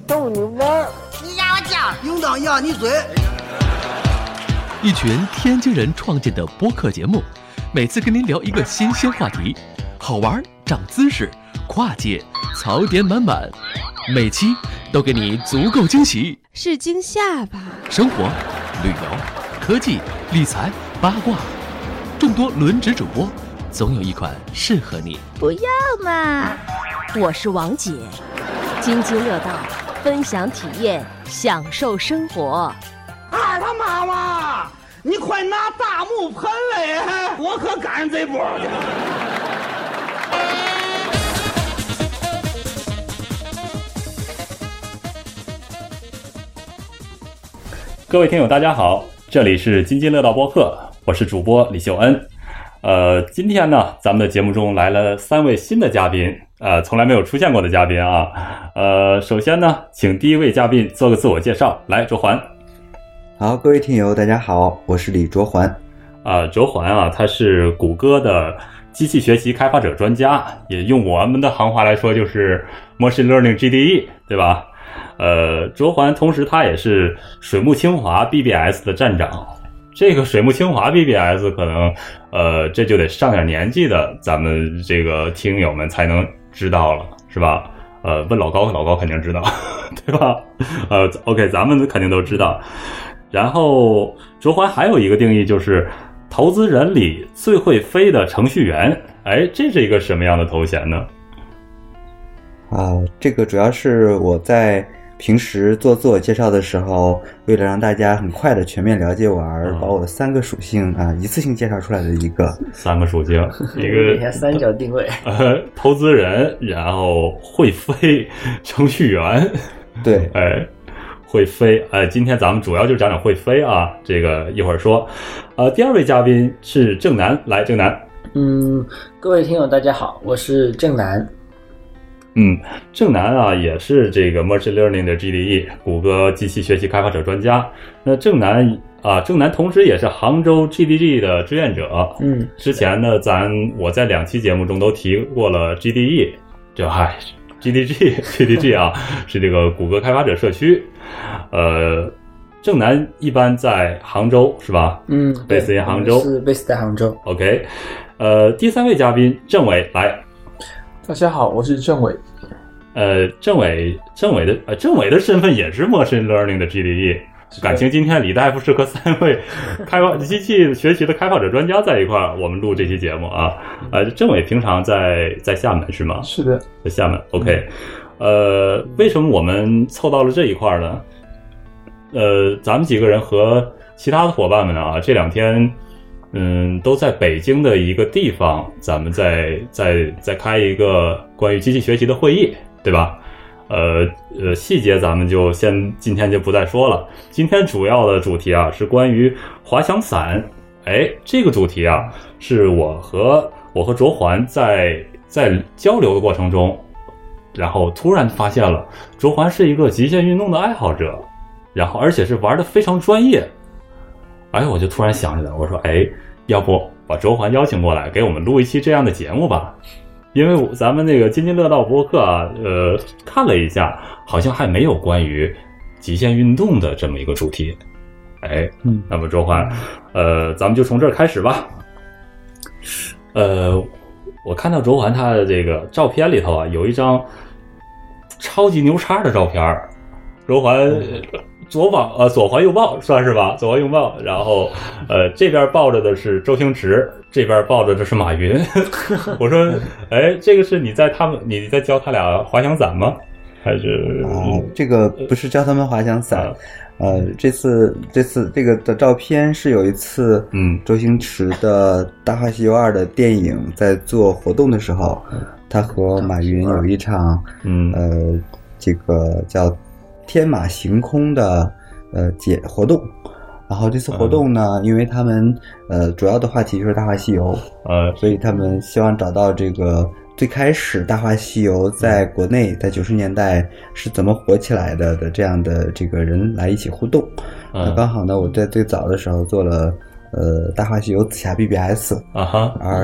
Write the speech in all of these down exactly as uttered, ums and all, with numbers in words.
逗你玩。 你压我脚， 应当压你嘴。 一群天津人创建的播客节目，每次跟您聊一个新鲜话题，好玩、长姿势、跨界、槽点满满，每期都给你足够惊喜。 是惊吓吧？ 生活、旅游、科技、理财、八卦，众多轮值主播，总有一款适合你。 不要嘛！我是王姐，津津乐道，分享体验，享受生活。 二他妈妈，你快拿大木盆来，我可赶上这波去了。 各位听友大家好，这里是津津乐道播客，我是主播李秀恩。呃，今天呢，咱们的节目中来了三位新的嘉宾，呃，从来没有出现过的嘉宾啊。呃，首先呢，请第一位嘉宾做个自我介绍，来，卓环。 好，各位听友大家好，我是李卓环。 啊，卓环啊，他是谷歌的机器学习开发者专家，也用我们的行话来说就是 Machine Learning G D E， 对吧？呃，卓环同时他也是水木清华 B B S 的站长。这个水木清华 B B S 可能呃这就得上点年纪的咱们这个听友们才能知道了，是吧？呃，问老高，老高肯定知道，对吧？呃 OK， 咱们肯定都知道。然后卓环还有一个定义，就是投资人里最会飞的程序员。哎，这是一个什么样的头衔呢？ 啊，这个主要是我在平时做自我介绍的时候，为了让大家很快的全面了解我，而把我的三个属性啊一次性介绍出来的一个三个属性，一个三角定位， 呃，投资人，然后会飞程序员， 对， 哎。会飞，呃，今天咱们主要就讲讲会飞啊，这个一会儿说。呃，第二位嘉宾是郑楠，来，郑楠。 嗯，各位听友大家好，我是郑楠。 嗯，郑楠啊，也是这个 Machine Learning 的 G D E， 谷歌机器学习开发者专家。那郑楠啊，郑楠同时也是杭州 G D G 的志愿者。 嗯， 之前呢，咱我在两期节目中都提过了 G D E， 这嗨。G D G G D G 啊，是这个谷歌开发者社区。呃，郑楠一般在杭州是吧？ 嗯 ，base in 杭州， 是 base 在杭州。 OK， 呃，第三位嘉宾郑伟来。 大家好，我是郑伟。 呃，郑伟，郑伟的呃，郑伟的身份也是 Machine Learning 的 G D E。感情今天李大夫是和三位开发机器学习的开发者专家在一块儿，我们录这期节目啊。呃，郑伟平常在在厦门是吗？ 是的， 在厦门。OK， 呃，为什么我们凑到了这一块呢？呃，咱们几个人和其他的伙伴们啊，这两天嗯都在北京的一个地方，咱们在在在开一个关于机器学习的会议，对吧？呃呃，细节咱们就先今天就不再说了。今天主要的主题啊是关于滑翔伞。哎，这个主题啊是我和我和卓环在在交流的过程中，然后突然发现了卓环是一个极限运动的爱好者，然后而且是玩的非常专业。哎，我就突然想起来，我说，哎，要不把卓环邀请过来，给我们录一期这样的节目吧。因为咱们那个津津乐道播客啊，呃，看了一下，好像还没有关于极限运动的这么一个主题。哎，嗯，那么周环，呃，咱们就从这儿开始吧。呃，我看到周环他的这个照片里头啊，有一张超级牛叉的照片，周环。左抱呃左环右抱算是吧，左环右抱，然后呃这边抱着的是周星驰，这边抱着的是马云。我说，哎，这个是你在他们你在教他俩滑翔伞吗？还是啊，这个不是教他们滑翔伞。啊呃，这次这次这个的照片是有一次，嗯，周星驰的《大话西游二》的电影在做活动的时候，他和马云有一场，嗯，呃，这个叫天马行空的呃节活动。然后这次活动呢，嗯、因为他们呃主要的话题就是《大话西游》，呃，所以他们希望找到这个最开始《大话西游》在国内在九十年代是怎么火起来的的这样的这个人来一起互动。嗯、那刚好呢，我在最早的时候做了呃《大话西游》紫霞 B B S 啊哈，而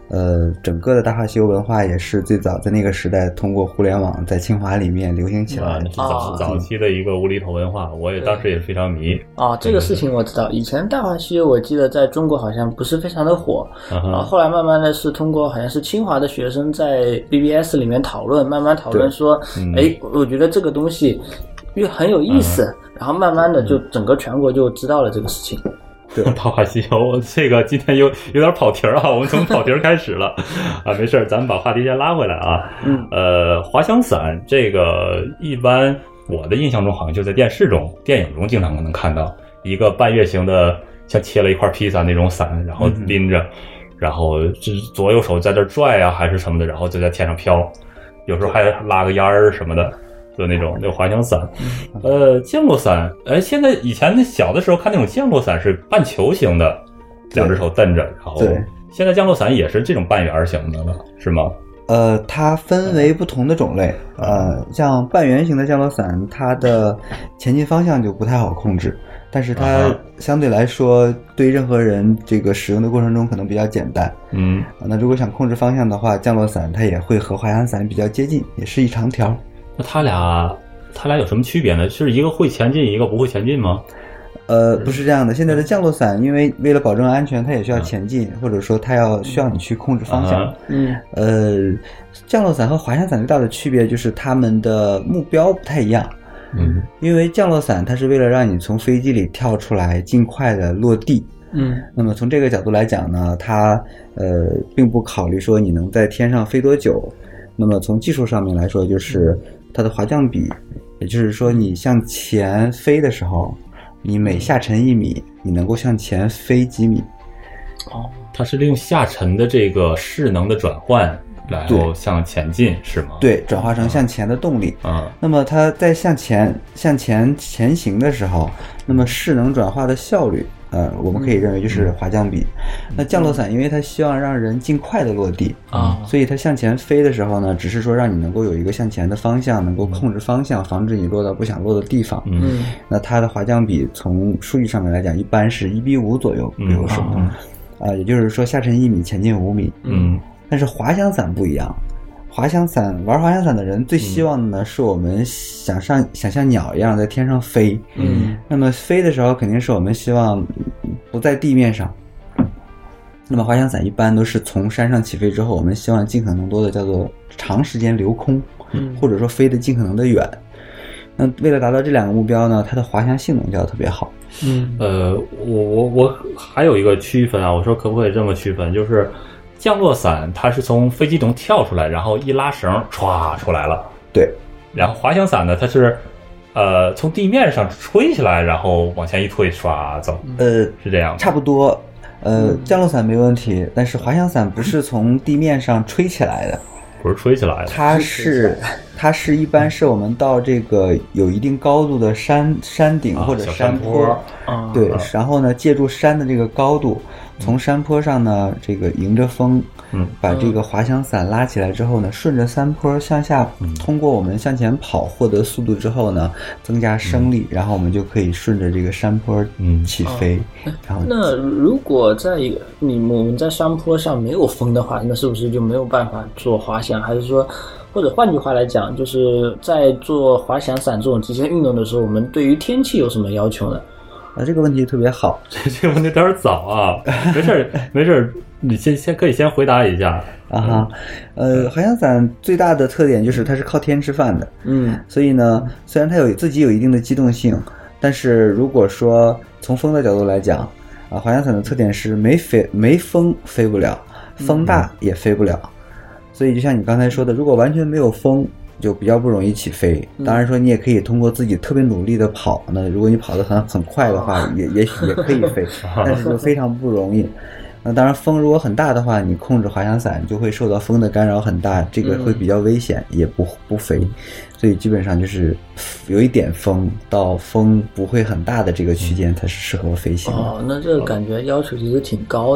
呃，整个的大话西游文化也是最早在那个时代通过互联网在清华里面流行起来的。 早早期的一个无厘头文化，我也当时也非常迷。 哦，这个事情我知道。以前大话西游我记得在中国好像不是非常的火， 嗯、 然后后来慢慢的是通过好像是清华的学生在 B B S 里面讨论，慢慢讨论说，哎、嗯，我觉得这个东西又很有意思、嗯，然后慢慢的就整个全国就知道了这个事情。 对， 大话西游这个今天有有点跑题啊，我们从跑题开始了啊，没事，咱们把话题先拉回来啊。 嗯， 呃，滑翔伞这个一般我的印象中好像就在电视中、电影中经常能看到一个半月形的，像切了一块披萨那种伞，然后拎着，嗯、然后就是左右手在这拽啊还是什么的，然后就在天上飘，有时候还拉个烟儿什么的。就那种那滑翔伞，呃，降落伞，哎，现在以前小的时候看那种降落伞是半球形的，两只手蹬着，然后现在降落伞也是这种半圆形的了，是吗？ 呃，它分为不同的种类，呃，像半圆形的降落伞，它的前进方向就不太好控制，但是它相对来说对任何人这个使用的过程中可能比较简单。 嗯， 那如果想控制方向的话，降落伞它也会和滑翔伞比较接近，也是一长条。 那他俩，他俩有什么区别呢？是一个会前进，一个不会前进吗？ 呃，不是这样的。现在的降落伞，因为为了保证安全，它也需要前进，嗯、或者说它要需要你去控制方向。 嗯， 呃，降落伞和滑翔伞最大的区别就是它们的目标不太一样。 嗯， 因为降落伞它是为了让你从飞机里跳出来，尽快的落地。 嗯， 那么从这个角度来讲呢，它呃并不考虑说你能在天上飞多久。那么从技术上面来说，就是它的滑降比，也就是说你向前飞的时候，你每下沉一米，你能够向前飞几米。 哦，它是利用下沉的这个势能的转换然后向前进是吗？ 对，转化成向前的动力。 嗯， 那么它在向前向前前行的时候，那么势能转化的效率呃，我们可以认为就是滑降比。嗯、那降落伞因为它希望让人尽快的落地啊、 嗯，所以它向前飞的时候呢，只是说让你能够有一个向前的方向，能够控制方向，防止你落到不想落的地方。 嗯， 那它的滑降比从数据上面来讲，一般是一比五左右，比如说，啊、嗯呃，也就是说下沉一米，前进五米。 嗯， 但是滑翔伞不一样。滑翔伞玩滑翔伞的人最希望的呢，嗯、是我们想上想像鸟一样在天上飞。 嗯， 那么飞的时候肯定是我们希望不在地面上。那么滑翔伞一般都是从山上起飞之后，我们希望尽可能多的叫做长时间留空， 嗯、 或者说飞得尽可能的远。那为了达到这两个目标呢，它的滑翔性能就要特别好。 嗯， 呃，我我我还有一个区分啊，我说可不可以这么区分，就是。降落伞它是从飞机中跳出来，然后一拉绳歘出来了。 对， 然后滑翔伞呢，它是呃从地面上吹起来，然后往前一推唰走。 呃， 是这样， 差不多。呃，降落伞没问题，但是滑翔伞不是从地面上吹起来的， 不是吹起来的， 它是它是一般是我们到这个有一定高度的山山顶或者山坡， 啊、 对， 啊、 然后呢借助山的这个高度。从山坡上呢，这个迎着风， 嗯， 把这个滑翔伞拉起来之后呢，顺着山坡向下， 嗯、 通过我们向前跑获得速度之后呢，增加升力，嗯、然后我们就可以顺着这个山坡起飞。 嗯、 然后， 那如果在一个你我们在山坡上没有风的话，那是不是就没有办法做滑翔？还是说，或者换句话来讲，就是在做滑翔伞这种极限运动的时候，我们对于天气有什么要求呢？ 啊，这个问题特别好， 这这个问题有点早啊，没事没事，你先先可以先回答一下啊哈。呃，滑翔伞最大的特点就是它是靠天吃饭的， 嗯， 所以呢，虽然它有自己有一定的机动性，但是如果说从风的角度来讲，啊，滑翔伞的特点是没飞没风飞不了，风大也飞不了，嗯、所以就像你刚才说的，如果完全没有风。就比较不容易起飞。当然说你也可以通过自己特别努力的跑呢，如果你跑得很很快的话，也也许也可以飞，但是就非常不容易。那当然风如果很大的话，你控制滑翔伞就会受到风的干扰很大，这个会比较危险，也不不飞。所以基本上就是有一点风到风不会很大的这个区间才是适合飞行的。 哦，那这个感觉要求其实挺高的。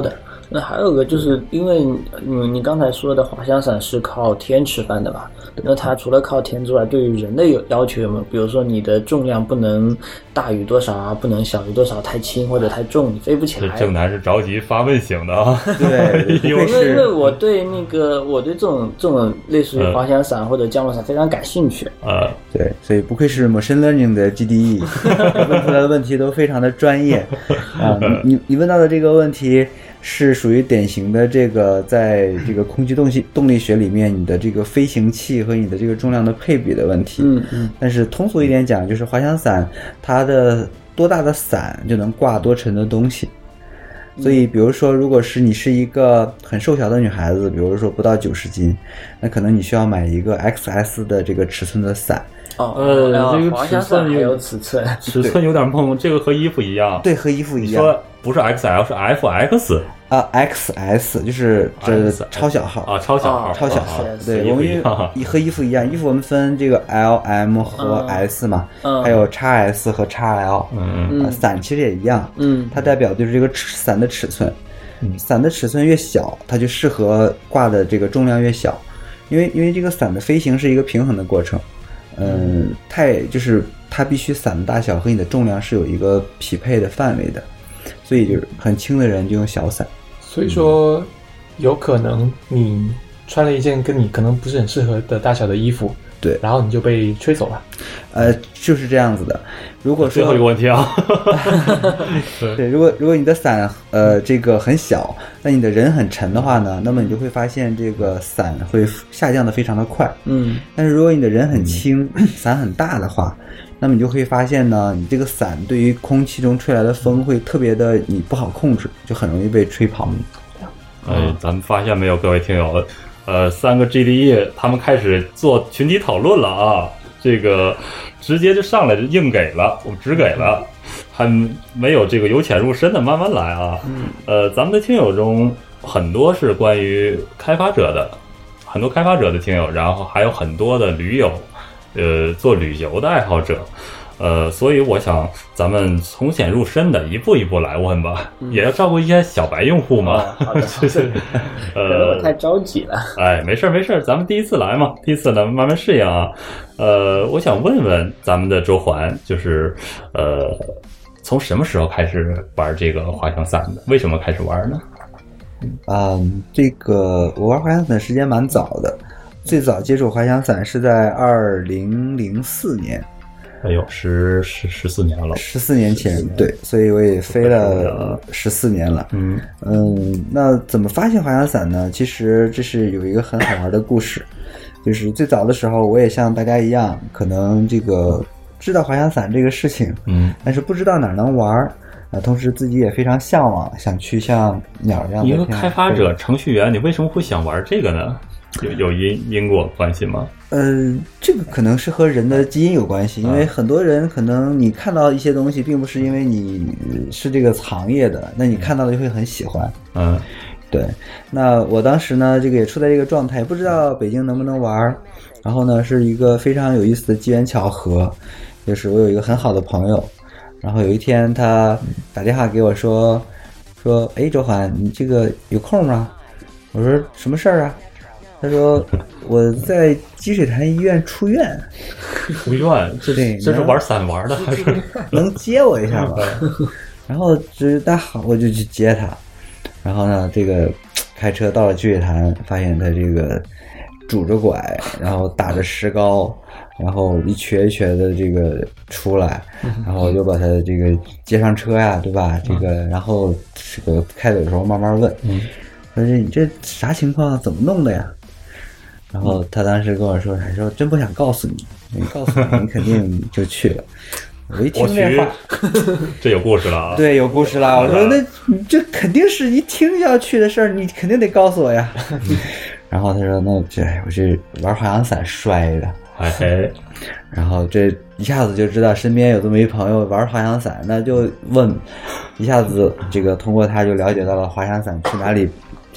那还有个就是因为嗯，你刚才说的滑翔伞是靠天吃饭的吧？那它除了靠天之外，对于人的有要求有没有？比如说你的重量不能大于多少啊，不能小于多少，太轻或者太重，你飞不起来。 这正南是着急发问型的啊。 对， 因为因为我对那个我对这种这种类似于滑翔伞或者降落伞非常感兴趣。 呃， 对，所以不愧是 machine learning 的 G D E， 问出来的问题都非常的专业啊。你你问到的这个问题是属于典型的这个在这个空气动力动力学里面你的这个飞行器和你的这个重量的配比的问题。 嗯嗯。 但是通俗一点讲，就是滑翔伞它的多大的伞就能挂多沉的东西。所以比如说如果是你是一个很瘦小的女孩子，比如说不到九十斤，那可能你需要买一个 X S 的这个尺寸的伞。 哦， 呃，这个滑翔伞还有尺寸， 尺寸有点碰，这个和衣服一样。 对，和衣服一样。 你说不是 X L 是 F X 啊 ，X S 就是这超小号啊，超小号， 超小号。对，我们和衣服一样，衣服我们分这个 L、M 和 S 嘛， 嗯、 还有 X S 和 X L。 嗯、 呃，伞其实也一样， 嗯， 它代表就是这个伞的尺寸，伞的尺寸越小，它就适合挂的这个重量越小，因为因为这个伞的飞行是一个平衡的过程。嗯，太就是它必须伞的大小和你的重量是有一个匹配的范围的，所以就是很轻的人就用小伞。 所以说，有可能你穿了一件跟你可能不是很适合的大小的衣服， 对， 然后你就被吹走了。 呃，就是这样子的。如果说最后一个问题啊， 对，如果如果你的伞呃这个很小，但你的人很沉的话呢，那么你就会发现这个伞会下降的非常的快。 嗯， 但是如果你的人很轻，伞很大的话，那么你就会发现呢，你这个伞对于空气中吹来的风会特别的你不好控制，就很容易被吹跑。 哎，咱们发现没有，各位听友，呃，三个 G D E 他们开始做群体讨论了啊，这个直接就上来就硬给了，我们只给了，还没有这个由浅入深的慢慢来啊。呃，咱们的听友中很多是关于开发者的，很多开发者的听友，然后还有很多的驴友，呃，做旅游的爱好者。呃，所以我想咱们从浅入深的一步一步来问吧，嗯、也要照顾一些小白用户嘛。 哦、好的，好的。呃，我太着急了。 哎，没事没事，咱们第一次来嘛，第一次呢慢慢适应啊。呃，我想问问咱们的周环，就是呃，从什么时候开始玩这个滑翔伞的？为什么开始玩呢？ 嗯，这个我玩滑翔伞时间蛮早的，最早接触滑翔伞是在二零零四年。 哎呦，十十十四年了， 十四年前，对，所以我也飞了十四年了。 嗯嗯，那怎么发现滑翔伞呢？其实这是有一个很好玩的故事，就是最早的时候，我也像大家一样，可能这个知道滑翔伞这个事情， 嗯， 但是不知道哪儿能玩。啊，同时自己也非常向往，想去像鸟一样的。 一个开发者、程序员，你为什么会想玩这个呢？有有因因果关系吗？ 呃，这个可能是和人的基因有关系，因为很多人可能你看到一些东西，并不是因为你是这个行业的，那你看到的就会很喜欢。 嗯， 对。那我当时呢，这个也处在这个状态，不知道北京能不能玩。然后呢，是一个非常有意思的机缘巧合，就是我有一个很好的朋友，然后有一天他打电话给我说，说，哎，周涵，你这个有空吗？我说什么事儿啊？他说我在积水潭医院出院。 出院？这这是玩伞玩的还是能接我一下吗？然后就是大好，我就去接他。然后呢，这个开车到了积水潭，发现他这个拄着拐，然后打着石膏，然后一瘸一瘸的这个出来，然后我就把他这个接上车呀，对吧？这个然后这个开走的时候慢慢问， 嗯， 说这你这啥情况？怎么弄的呀？然后他当时跟我说，还说真不想告诉你，你告诉你，你肯定就去了。我一听这话， 这有故事了啊！ 对，有故事了。我说那你这肯定是一听要去的事儿，你肯定得告诉我呀。然后他说那这我是玩滑翔伞摔的， 哎， 然后这一下子就知道身边有这么一朋友玩滑翔伞，那就问，一下子这个通过他就了解到了滑翔伞去哪里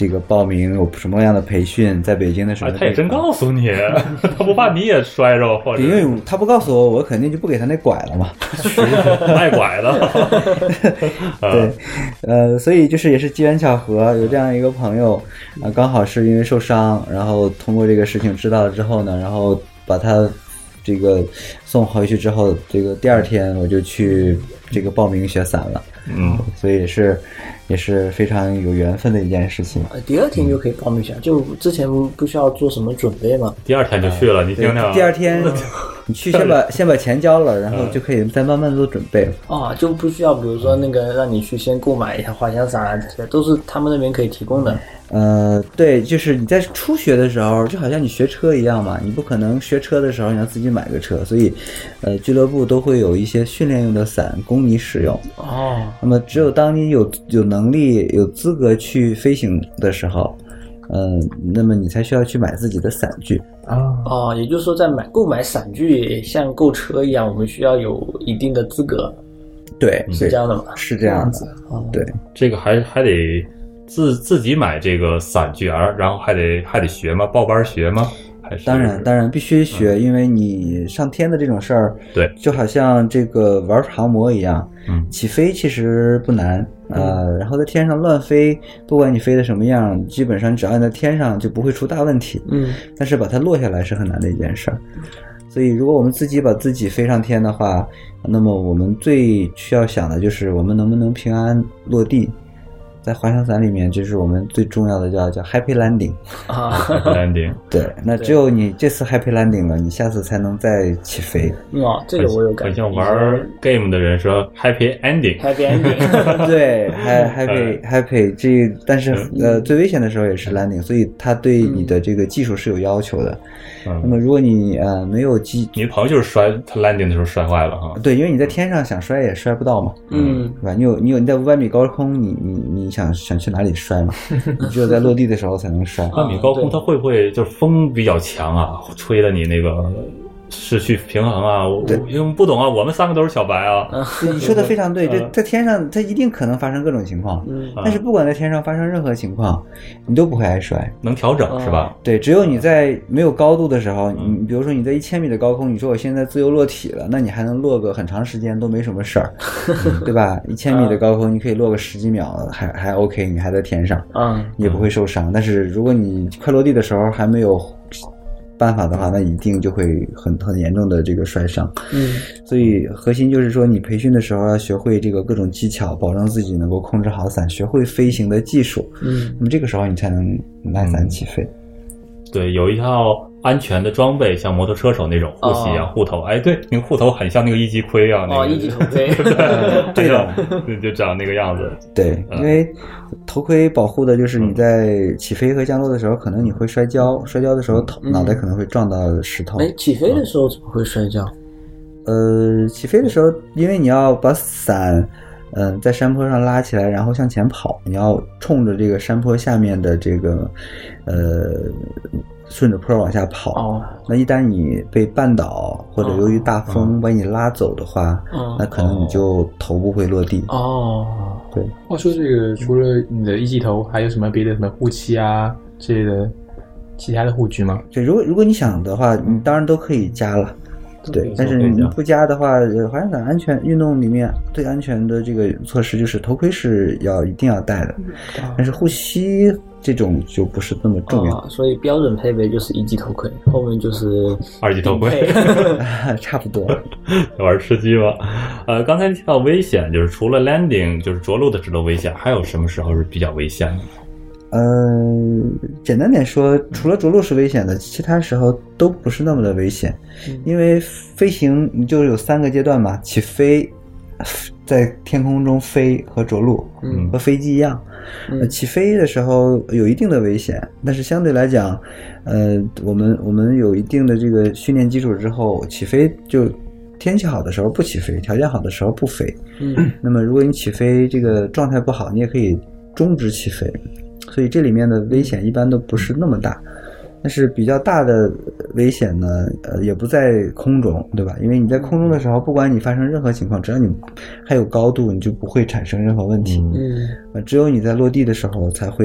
这个报名有什么样的培训，在北京的时候、 哎、他也真告诉你，他不怕你也摔着，或者因为他不告诉我，我肯定就不给他那拐了嘛， 卖拐的。 对，呃，所以就是也是机缘巧合，有这样一个朋友啊、呃，刚好是因为受伤，然后通过这个事情知道了之后呢，然后把他这个送回去之后，这个第二天我就去这个报名学散了， 嗯， 所以也是也是非常有缘分的一件事情。 第二天就可以报名学，就之前不需要做什么准备吗？ 第二天就去了，你听听。 第二天你去先把先把钱交了，然后就可以再慢慢做准备。 啊，就不需要比如说那个让你去先购买一下滑翔伞啊，这些都是他们那边可以提供的。 呃，对，就是你在初学的时候，就好像你学车一样嘛，你不可能学车的时候你要自己买个车，所以，呃，俱乐部都会有一些训练用的伞供你使用。 哦， 那么只有当你有有能力、有资格去飞行的时候，嗯、呃，那么你才需要去买自己的伞具。 啊， 哦，也就是说，在买购买伞具像购车一样，我们需要有一定的资格。 对， 是这样的吗？ 是这样子。 哦、 对， 这个还还得。自自己买这个伞具，而然后还得还得学吗？报班学吗？还是当然当然必须学、嗯，因为你上天的这种事儿， 对， 就好像这个玩航模一样， 嗯， 起飞其实不难，呃，然后在天上乱飞，不管你飞的什么样，基本上只要你在天上就不会出大问题， 嗯， 但是把它落下来是很难的一件事儿。所以如果我们自己把自己飞上天的话，那么我们最需要想的就是我们能不能平安落地。在滑翔伞里面，就是我们最重要的叫叫 happy landing 啊 ，happy landing。 对，那只有你这次 happy landing 了，你下次才能再起飞。 哦，这个我有感觉。 很像玩 game 的人说 happy ending。 happy ending。 对 ，happy happy 这，但是呃，最危险的时候也是 landing， 所以它对你的这个技术是有要求的。 嗯、 那么如果你呃没有技， 你的朋友就是摔，他 landing 的时候摔坏了哈。 对，因为你在天上想摔也摔不到嘛。 嗯， 对吧？你有你有你在五百米高空，你你你想想去哪里摔嘛？你只有在落地的时候才能摔。 五百米高空，它会不会就是风比较强啊，吹的你那个失去平衡啊？我因为不懂啊，我们三个都是小白啊。 你说的非常对，这在天上它一定可能发生各种情况， 嗯， 但是不管在天上发生任何情况，你都不会挨摔， 能调整是吧？ 对，只有你在没有高度的时候，你比如说你在一千米的高空，你说我现在自由落体了，那你还能落个很长时间都没什么事儿，对吧？一千米的高空你可以落个十几秒，还还 OK， 你还在天上， 嗯， 你也不会受伤。但是如果你快落地的时候还没有办法的话，那一定就会很很严重的这个摔伤。 嗯， 所以核心就是说，你培训的时候要学会这个各种技巧，保证自己能够控制好伞，学会飞行的技术。 嗯， 那么这个时候你才能来伞起飞。 嗯、对，有一套安全的装备，像摩托车手那种护膝啊、哦、护头。哎，对，那个护头很像那个一级盔啊，那个、 哦，一级头盔， 对的， 就长那个样子。 对，因为头盔保护的就是你在起飞和降落的时候，可能你会摔跤，摔跤的时候头、嗯、脑袋可能会撞到石头。 哎，起飞的时候怎么会摔跤？ 呃，起飞的时候，因为你要把伞，嗯、呃，在山坡上拉起来，然后向前跑，你要冲着这个山坡下面的这个，呃。顺着坡往下跑、哦、那一旦你被绊倒或者由于大风把你拉走的话、哦、那可能你就头部会落地。 哦， 对。 话说这个除了你的一级头还有什么别的什么护膝啊之类的其他的护具吗？ 对，如果如果你想的话你当然都可以加了，对，但是你不加的话，滑翔伞安全运动里面最安全的这个措施就是头盔是要一定要戴的，但是护膝这种就不是那么重要、 哦、所以标准配备就是一级头盔，后面就是二级头盔差不多玩吃鸡吗？呃，刚才提到危险，就是除了 landing 就是着陆的时候危险，还有什么时候是比较危险的？ 呃，简单点说，除了着陆是危险的，其他时候都不是那么的危险、嗯、因为飞行你就有三个阶段嘛，起飞在天空中飞和着陆、嗯、和飞机一样、嗯呃、起飞的时候有一定的危险，但是相对来讲呃，我们我们有一定的这个训练基础之后，起飞就天气好的时候不起飞，条件好的时候不飞、嗯、那么如果你起飞这个状态不好，你也可以终止起飞，所以这里面的危险一般都不是那么大，但是比较大的危险呢，呃，也不在空中，对吧？因为你在空中的时候，不管你发生任何情况，只要你还有高度，你就不会产生任何问题。嗯，呃，只有你在落地的时候才会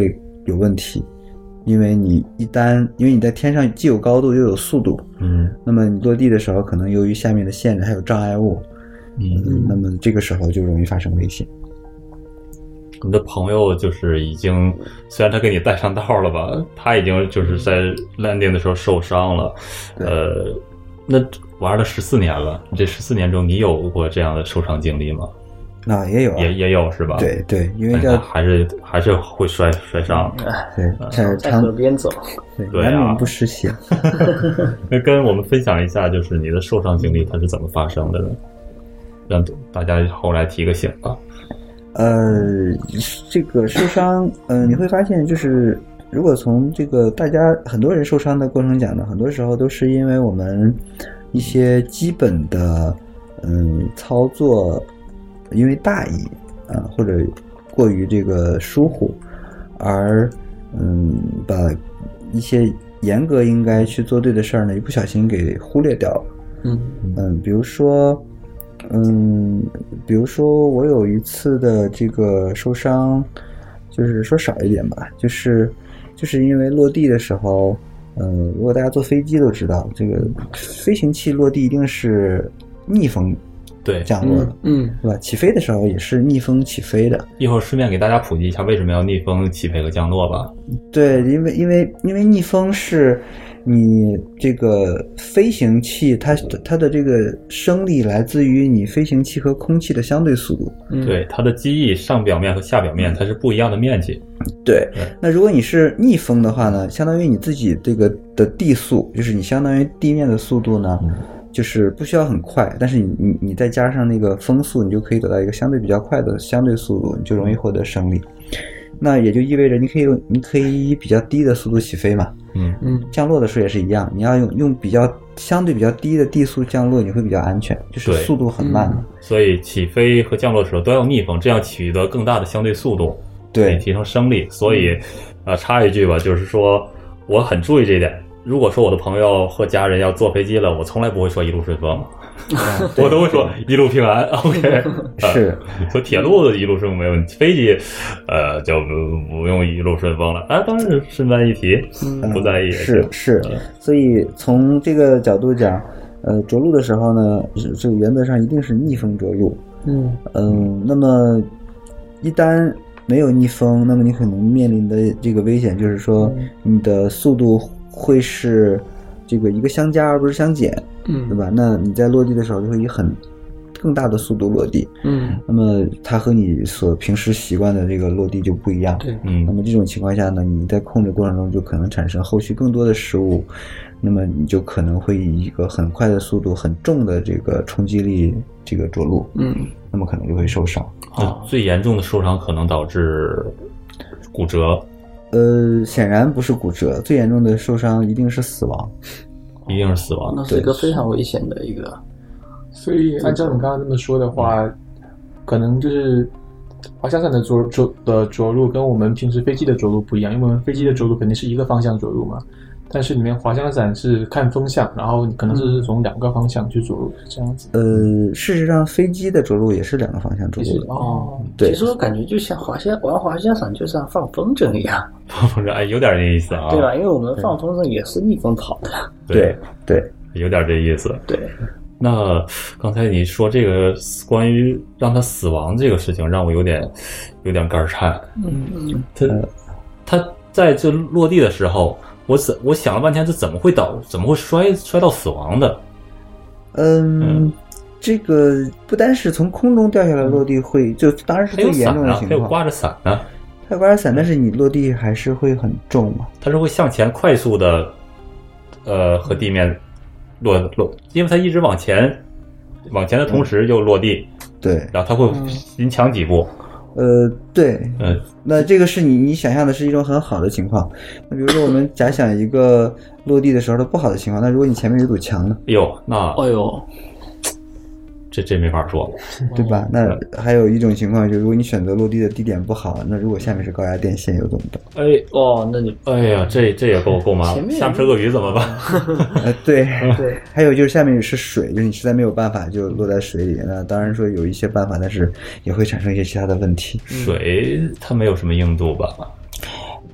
有问题，因为你一旦因为你在天上既有高度又有速度， 嗯， 那么你落地的时候可能由于下面的限制还有障碍物， 嗯， 嗯那么这个时候就容易发生危险。 你的朋友就是已经，虽然他给你带上道了吧，他已经就是在 landing 的时候受伤了，呃，那玩了十四年了，这十四年中你有过这样的受伤经历吗？ 啊，也有、啊， 也也有是吧？ 对对，因为这还是还是会摔摔伤， 对， 在在河边走， 对， 对啊， 难免不湿鞋。 那跟我们分享一下，就是你的受伤经历它是怎么发生的呢？让大家后来提个醒吧。 呃，这个受伤，呃，你会发现，就是如果从这个大家很多人受伤的过程讲呢，很多时候都是因为我们一些基本的嗯操作，因为大意啊、呃、或者过于这个疏忽，而嗯把一些严格应该去做对的事儿呢，一不小心给忽略掉了。 嗯嗯，比如说。嗯，比如说我有一次的这个受伤，就是说少一点吧，就是就是因为落地的时候，嗯，如果大家坐飞机都知道，这个飞行器落地一定是逆风对降落的， 嗯， 对吧？起飞的时候也是逆风起飞的。 一会儿顺便给大家普及一下为什么要逆风起飞和降落吧。 对，因为因为因为逆风是。你这个飞行器它它的这个升力来自于你飞行器和空气的相对速度。 对，它的机翼上表面和下表面它是不一样的面积。 对，那如果你是逆风的话呢，相当于你自己这个的地速，就是你相当于地面的速度呢，就是不需要很快，但是你你你再加上那个风速，你就可以得到一个相对比较快的相对速度，你就容易获得升力。那也就意味着你可以用你可以以比较低的速度起飞嘛， 嗯嗯， 降落的时候也是一样，你要用用比较相对比较低的地速降落，你会比较安全，就是速度很慢嘛、嗯。 所以起飞和降落的时候都要逆风，这样取得更大的相对速度， 对， 提升升力。所以，呃，插一句吧，就是说我很注意这一点。如果说我的朋友和家人要坐飞机了，我从来不会说一路顺风。我都会说一路平安 ，OK， 是， 说、呃、铁路的一路顺风没问题，飞机，呃，就不不用一路顺风了。啊，当然是顺带一提，嗯、不在意也是是、呃。所以从这个角度讲，呃，着陆的时候呢，这个原则上一定是逆风着陆。嗯嗯，那么一旦没有逆风，那么你可能面临的这个危险就是说，你的速度会是这个一个相加而不是相减。嗯，对吧？那你在落地的时候就会以很更大的速度落地。嗯，那么它和你所平时习惯的这个落地就不一样。 对， 嗯， 那么这种情况下呢，你在控制过程中就可能产生后续更多的失误，那么你就可能会以一个很快的速度、很重的这个冲击力这个着陆。嗯，那么可能就会受伤。 啊，最严重的受伤可能导致骨折。 呃，显然不是骨折，最严重的受伤一定是死亡。 一定是死亡， 那是一个非常危险的一个。 所以按照你刚刚这么说的话，嗯、可能就是滑翔伞的着着的着陆跟我们平时飞机的着陆不一样，因为我们飞机的着陆肯定是一个方向着陆嘛，但是里面滑翔伞是看风向，然后可能是从两个方向去着陆，是这样子。 呃，事实上飞机的着陆也是两个方向着陆的。 哦， 对。 其实我感觉就像滑翔玩滑翔伞就像放风筝一样。 放风筝，哎，有点这意思啊。 对吧？因为我们放风筝也是逆风跑的。 对对， 有点这意思。 对。 那刚才你说这个关于让他死亡这个事情，让我有点有点肝颤。 嗯嗯。 他他在这落地的时候，我怎我想了半天，这怎么会倒怎么会摔摔到死亡的？ 嗯。嗯，这个不单是从空中掉下来落地会，就当然是最严重的情况。 还有挂着伞呢。 它有挂着伞，但是你落地还是会很重嘛？ 它是会向前快速的，呃，和地面落落，因为它一直往前，往前的同时又落地。 嗯、对， 然后它会临墙几步。 呃，对， 嗯， 那这个是你你想象的是一种很好的情况。那比如说我们假想一个落地的时候的不好的情况，那如果你前面有堵墙呢？ 哎呦，那哎呦。 这这没法说， 对吧？那还有一种情况，就是如果你选择落地的地点不好，那如果下面是高压电线，又怎么办？ 哎哦，那你哎呀，这这也够够麻烦。下面是鳄鱼怎么办？ 呃，对对。还有就是下面是水，就是你实在没有办法就落在水里。那当然说有一些办法，但是也会产生一些其他的问题。 水它没有什么硬度吧？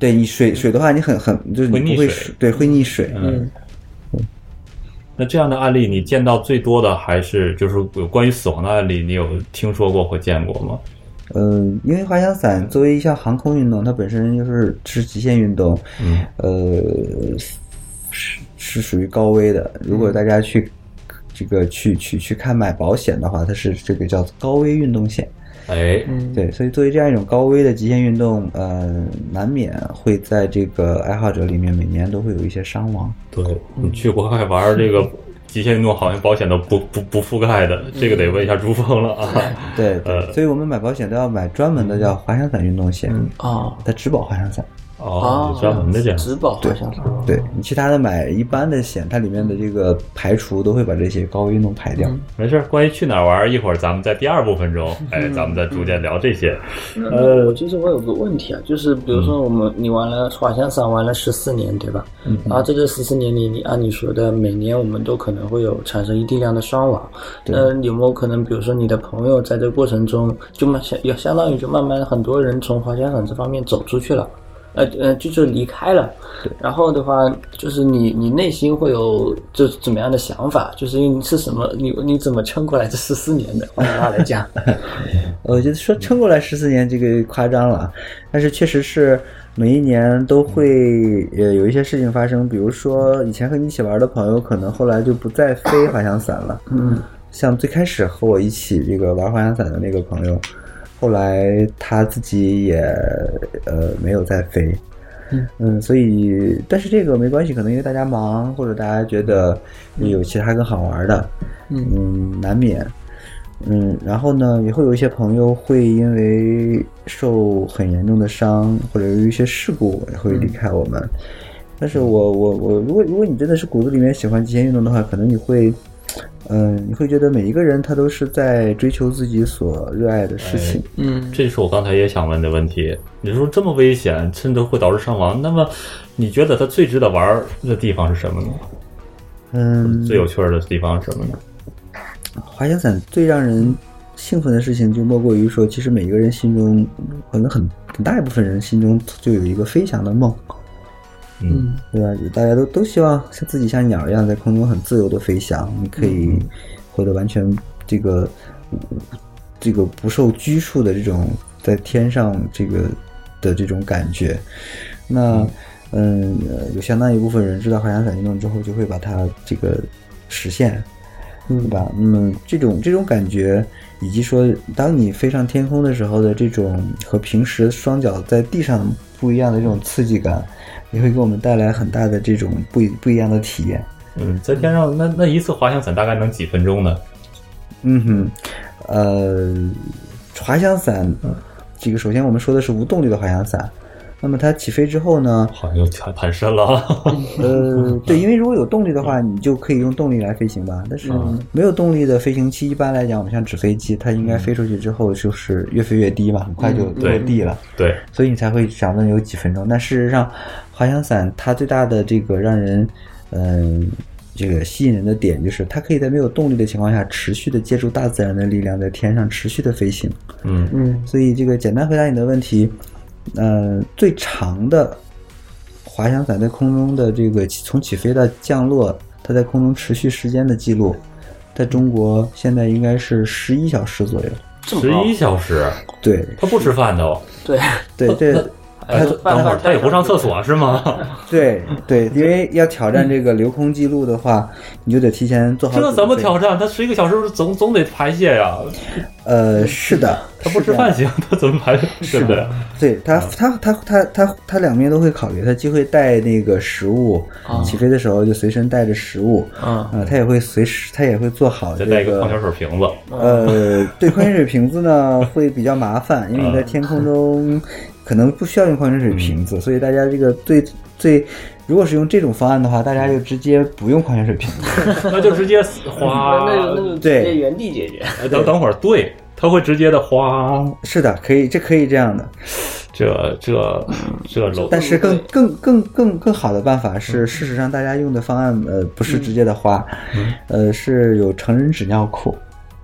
对你水水的话，你很很就是你不会水， 对，会溺水。 嗯。嗯那这样的案例，你见到最多的还是就是有关于死亡的案例，你有听说过或见过吗？ 嗯，因为滑翔伞作为一项航空运动，它本身就是是极限运动， 嗯， 呃，是是属于高危的。如果大家去这个去去去看买保险的话，它是这个叫高危运动险。 哎， 对，所以作为这样一种高危的极限运动，呃，难免会在这个爱好者里面每年都会有一些伤亡。 对，你去国外玩这个极限运动，好像保险都不不不覆盖的，这个得问一下朱峰了啊。 对，呃，所以我们买保险都要买专门的叫滑翔伞运动险啊， 它只保滑翔伞。 哦，专门的这样， 只保滑翔伞。 对，你其他的买一般的险，它里面的这个排除都会把这些高危运动排掉。 嗯、没事，关于去哪儿玩，一会儿咱们在第二部分中，哎，咱们再逐渐聊这些。 嗯、呃，其实我有个问题啊，就是比如说我们、嗯、你玩了滑翔伞玩了十四年，对吧？嗯，然后在这十四年里，你按你说的，每年我们都可能会有产生一定量的伤亡。那有没有可能，比如说你的朋友在这个过程中，就慢相也相当于就慢慢很多人从滑翔伞这方面走出去了？呃呃，就是离开了，然后的话，就是你你内心会有就是怎么样的想法？就是因为你是什么，你你怎么撑过来这十四年的？换他来讲， 我觉得说撑过来十四年这个夸张了，但是确实是每一年都会呃有一些事情发生，比如说以前和你一起玩的朋友，可能后来就不再飞滑翔伞了。 嗯， 像最开始和我一起这个玩滑翔伞的那个朋友。后来他自己也呃没有再飞， 嗯嗯，所以但是这个没关系，可能因为大家忙，或者大家觉得有其他更好玩的， 嗯嗯，难免，嗯，然后呢，也会有一些朋友会因为受很严重的伤，或者有一些事故也会离开我们。嗯、但是我我我，如果如果你真的是骨子里面喜欢极限运动的话，可能你会。嗯，你会觉得每一个人他都是在追求自己所热爱的事情。 嗯，这是我刚才也想问的问题。你说这么危险，甚至会导致伤亡，那么你觉得他最值得玩的地方是什么呢？ 嗯， 最有趣的地方是什么呢？ 滑翔伞最让人兴奋的事情，就莫过于说，其实每一个人心中，可能很很大一部分人心中就有一个飞翔的梦。 嗯， 对吧？大家都都希望像自己像鸟一样在空中很自由的飞翔，你可以获得完全这个这个不受拘束的这种在天上这个的这种感觉。那嗯，有相当一部分人知道滑翔伞运动之后，就会把它这个实现，对吧？那么这种这种感觉，以及说当你飞上天空的时候的这种和平时双脚在地上不一样的这种刺激感。也会给我们带来很大的这种不不一样的体验。 嗯，在天上那那一次滑翔伞大概能几分钟呢？ 嗯哼，呃，滑翔伞，这个首先我们说的是无动力的滑翔伞。那么它起飞之后呢？ 好像又谈深了。 呃，对，因为如果有动力的话，你就可以用动力来飞行吧。但是没有动力的飞行器，一般来讲，我们像纸飞机，它应该飞出去之后就是越飞越低嘛，很快就落地了。 嗯、对, 对， 所以你才会想问有几分钟。但事实上，滑翔伞它最大的这个让人嗯、呃、这个吸引人的点，就是它可以在没有动力的情况下，持续的借助大自然的力量，在天上持续的飞行。 嗯嗯，所以这个简单回答你的问题。呃，最长的滑翔伞在空中的这个从起飞到降落，它在空中持续时间的记录，在中国现在应该是十一小时左右。 十一小时？ 对， 他不吃饭的哦。 对对对。 他等会儿他也不上厕所是吗？ 对对，因为要挑战这个留空记录的话，你就得提前做好。 这怎么挑战？他十一个小时总总得排泄呀。 呃，是的， 他不吃饭行，他怎么排？ 是的，对他他他他他他两边都会考虑，他既会带那个食物，起飞的时候就随身带着食物， 啊， 他也会随时他也会做好再带一个矿泉水瓶子。 呃，对，矿泉水瓶子呢会比较麻烦，因为你在天空中。可能不需要用矿泉水瓶子，嗯、所以大家这个最最，如果是用这种方案的话，大家就直接不用矿泉水瓶子， 那就直接花， 那个那个直接原地解决。 等等会儿，对，它会直接的花。 是的，可以，这可以这样的。 这这这楼， 但是更更更更更好的办法是，事实上大家用的方案，呃，不是直接的花， 嗯、 呃，是有成人纸尿裤。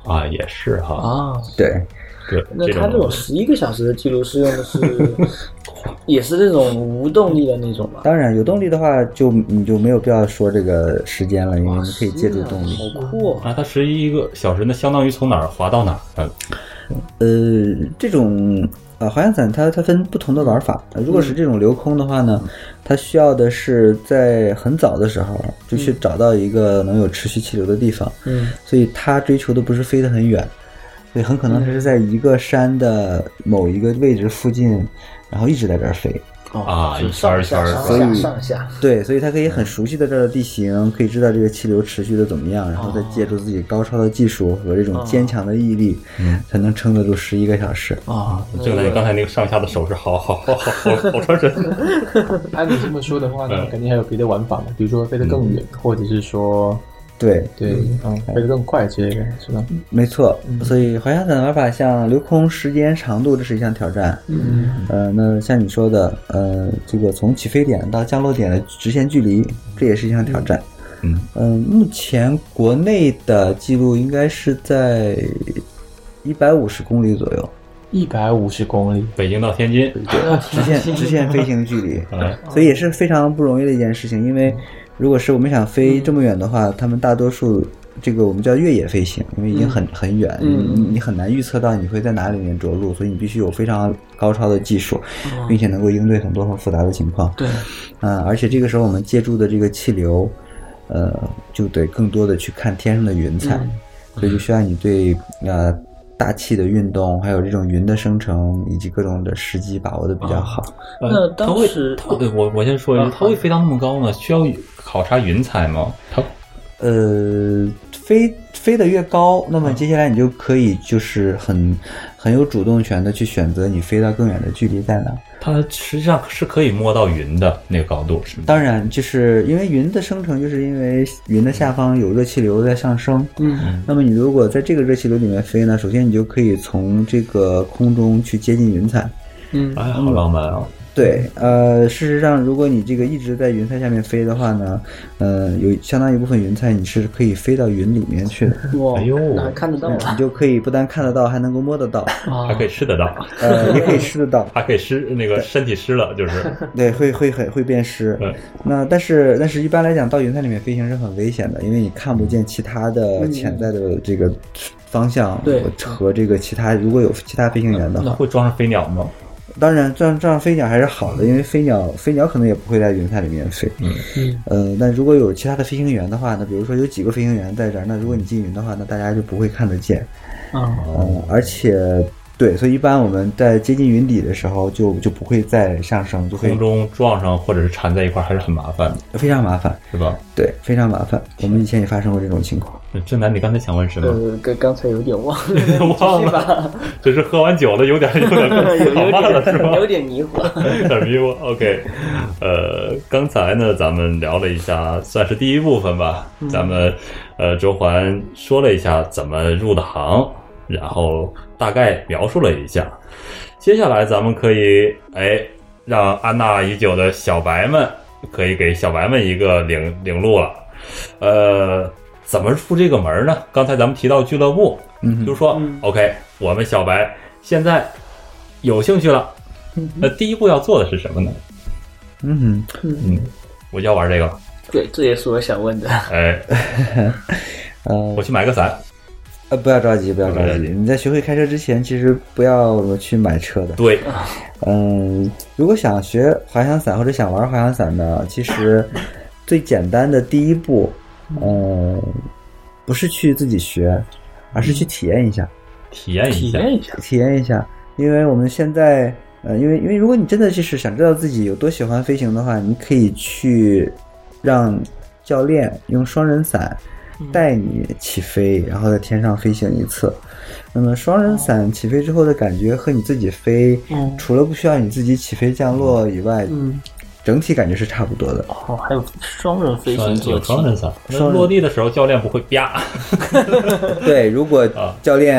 啊，也是哈啊， 对。 对， 那他这种十一个小时的记录是用的是，也是这种无动力的那种吧？ 当然，有动力的话就你就没有必要说这个时间了，因为你可以借助动力。 好酷啊！它十一个小时，那相当于从哪儿滑到哪儿？ 呃，这种呃滑翔伞它它分不同的玩法。如果是这种留空的话呢，它需要的是在很早的时候就去找到一个能有持续气流的地方。 嗯， 所以它追求的不是飞得很远。所以很可能它是在一个山的某一个位置附近，然后一直在这儿飞。 啊，一圈一圈上下上下。 对，所以它可以很熟悉的这儿的地形，可以知道这个气流持续的怎么样，然后再借助自己高超的技术和这种坚强的毅力，嗯，才能撑得住十一个小时。 啊，这个刚才那个上下的手势，好好好好好好传神。 按你这么说的话呢，肯定还有别的玩法嘛，比如说飞得更远，或者是说。 对对，嗯，飞得更快之类的，是吧？ 没错，所以滑翔伞的玩法像留空时间长度，这是一项挑战。嗯，呃，那像你说的，呃，这个从起飞点到降落点的直线距离，这也是一项挑战。 嗯嗯、呃，目前国内的记录应该是在一百五十公里左右。 一百五十公里， 北京到天津， 直线直线飞行距离，所以也是非常不容易的一件事情，因为。如果是我们想飞这么远的话，嗯、他们大多数这个我们叫越野飞行，因为已经很、嗯、很远，嗯、你你很难预测到你会在哪里面着陆，所以你必须有非常高超的技术，嗯、并且能够应对很多很复杂的情况。 对， 啊、呃，而且这个时候我们借助的这个气流，呃，就得更多的去看天上的云彩，嗯、所以就需要你对呃大气的运动，还有这种云的生成以及各种的时机把握的比较好。 呃、 那当时， 它会，我我先说一句，它会飞到那么高吗？需要考察云彩吗？它， 呃，飞飞得越高，那么接下来你就可以就是很很有主动权的去选择你飞到更远的距离在哪。 它实际上是可以摸到云的那个高度，是吗？ 当然，就是因为云的生成，就是因为云的下方有热气流在上升。嗯，那么你如果在这个热气流里面飞呢，首先你就可以从这个空中去接近云彩。 嗯， 哎，好浪漫啊！ 对，呃，事实上，如果你这个一直在云彩下面飞的话呢，呃，有相当一部分云彩你是可以飞到云里面去的。 哇， 哎呦， 那看得到啊！ 你就可以不但看得到，还能够摸得到， 还可以吃得到， 呃，也可以吃得到， 还可以湿那个身体湿了，就是对，会会很会变湿。那但是但是一般来讲，到云彩里面飞行是很危险的，因为你看不见其他的潜在的这个方向， 对， 和这个其他如果有其他飞行员的话， 那会撞上飞鸟吗？ 当然，这样这样飞鸟还是好的，因为飞鸟飞鸟可能也不会在云彩里面飞。 嗯嗯。呃，但如果有其他的飞行员的话呢，比如说有几个飞行员在这儿，那如果你进云的话，那大家就不会看得见。 嗯。 呃，而且对，所以一般我们在接近云底的时候就，就就不会再上升，就会空中撞上或者是缠在一块，还是很麻烦的， 非常麻烦， 是吧？ 对，非常麻烦。我们以前也发生过这种情况。 正南，你刚才想问什么？ 呃，刚刚才有点忘了， 忘了，只是喝完酒了，有点有点好慢了，是吧？ 有点迷糊， 有点迷糊。OK， 呃，刚才呢，咱们聊了一下，算是第一部分吧。嗯、咱们呃，周环说了一下怎么入的行，然后大概描述了一下。接下来咱们可以哎，让安纳已久的小白们可以给小白们一个领领路了。呃。怎么入这个门呢？刚才咱们提到俱乐部，嗯，就说、嗯、OK， 我们小白现在有兴趣了，嗯、那第一步要做的是什么呢？ 嗯嗯，我就要玩这个了。 对，这也是我想问的。 哎，呃，我去买个伞。 呃，不要着急，不要着急。你在学会开车之前，其实不要去买车的。 对， 嗯，如果想学滑翔伞或者想玩滑翔伞呢，其实最简单的第一步。呃，不是去自己学，而是去体验一下， 体验一下， 体验一下， 体验一下。因为我们现在，呃，因为因为如果你真的就是想知道自己有多喜欢飞行的话，你可以去让教练用双人伞带你起飞，然后在天上飞行一次。那么双人伞起飞之后的感觉和你自己飞，嗯、除了不需要你自己起飞降落以外，嗯。整体感觉是差不多的。 哦，还有双人飞行坐双人伞，那落地的时候教练不会啪。 对，如果教练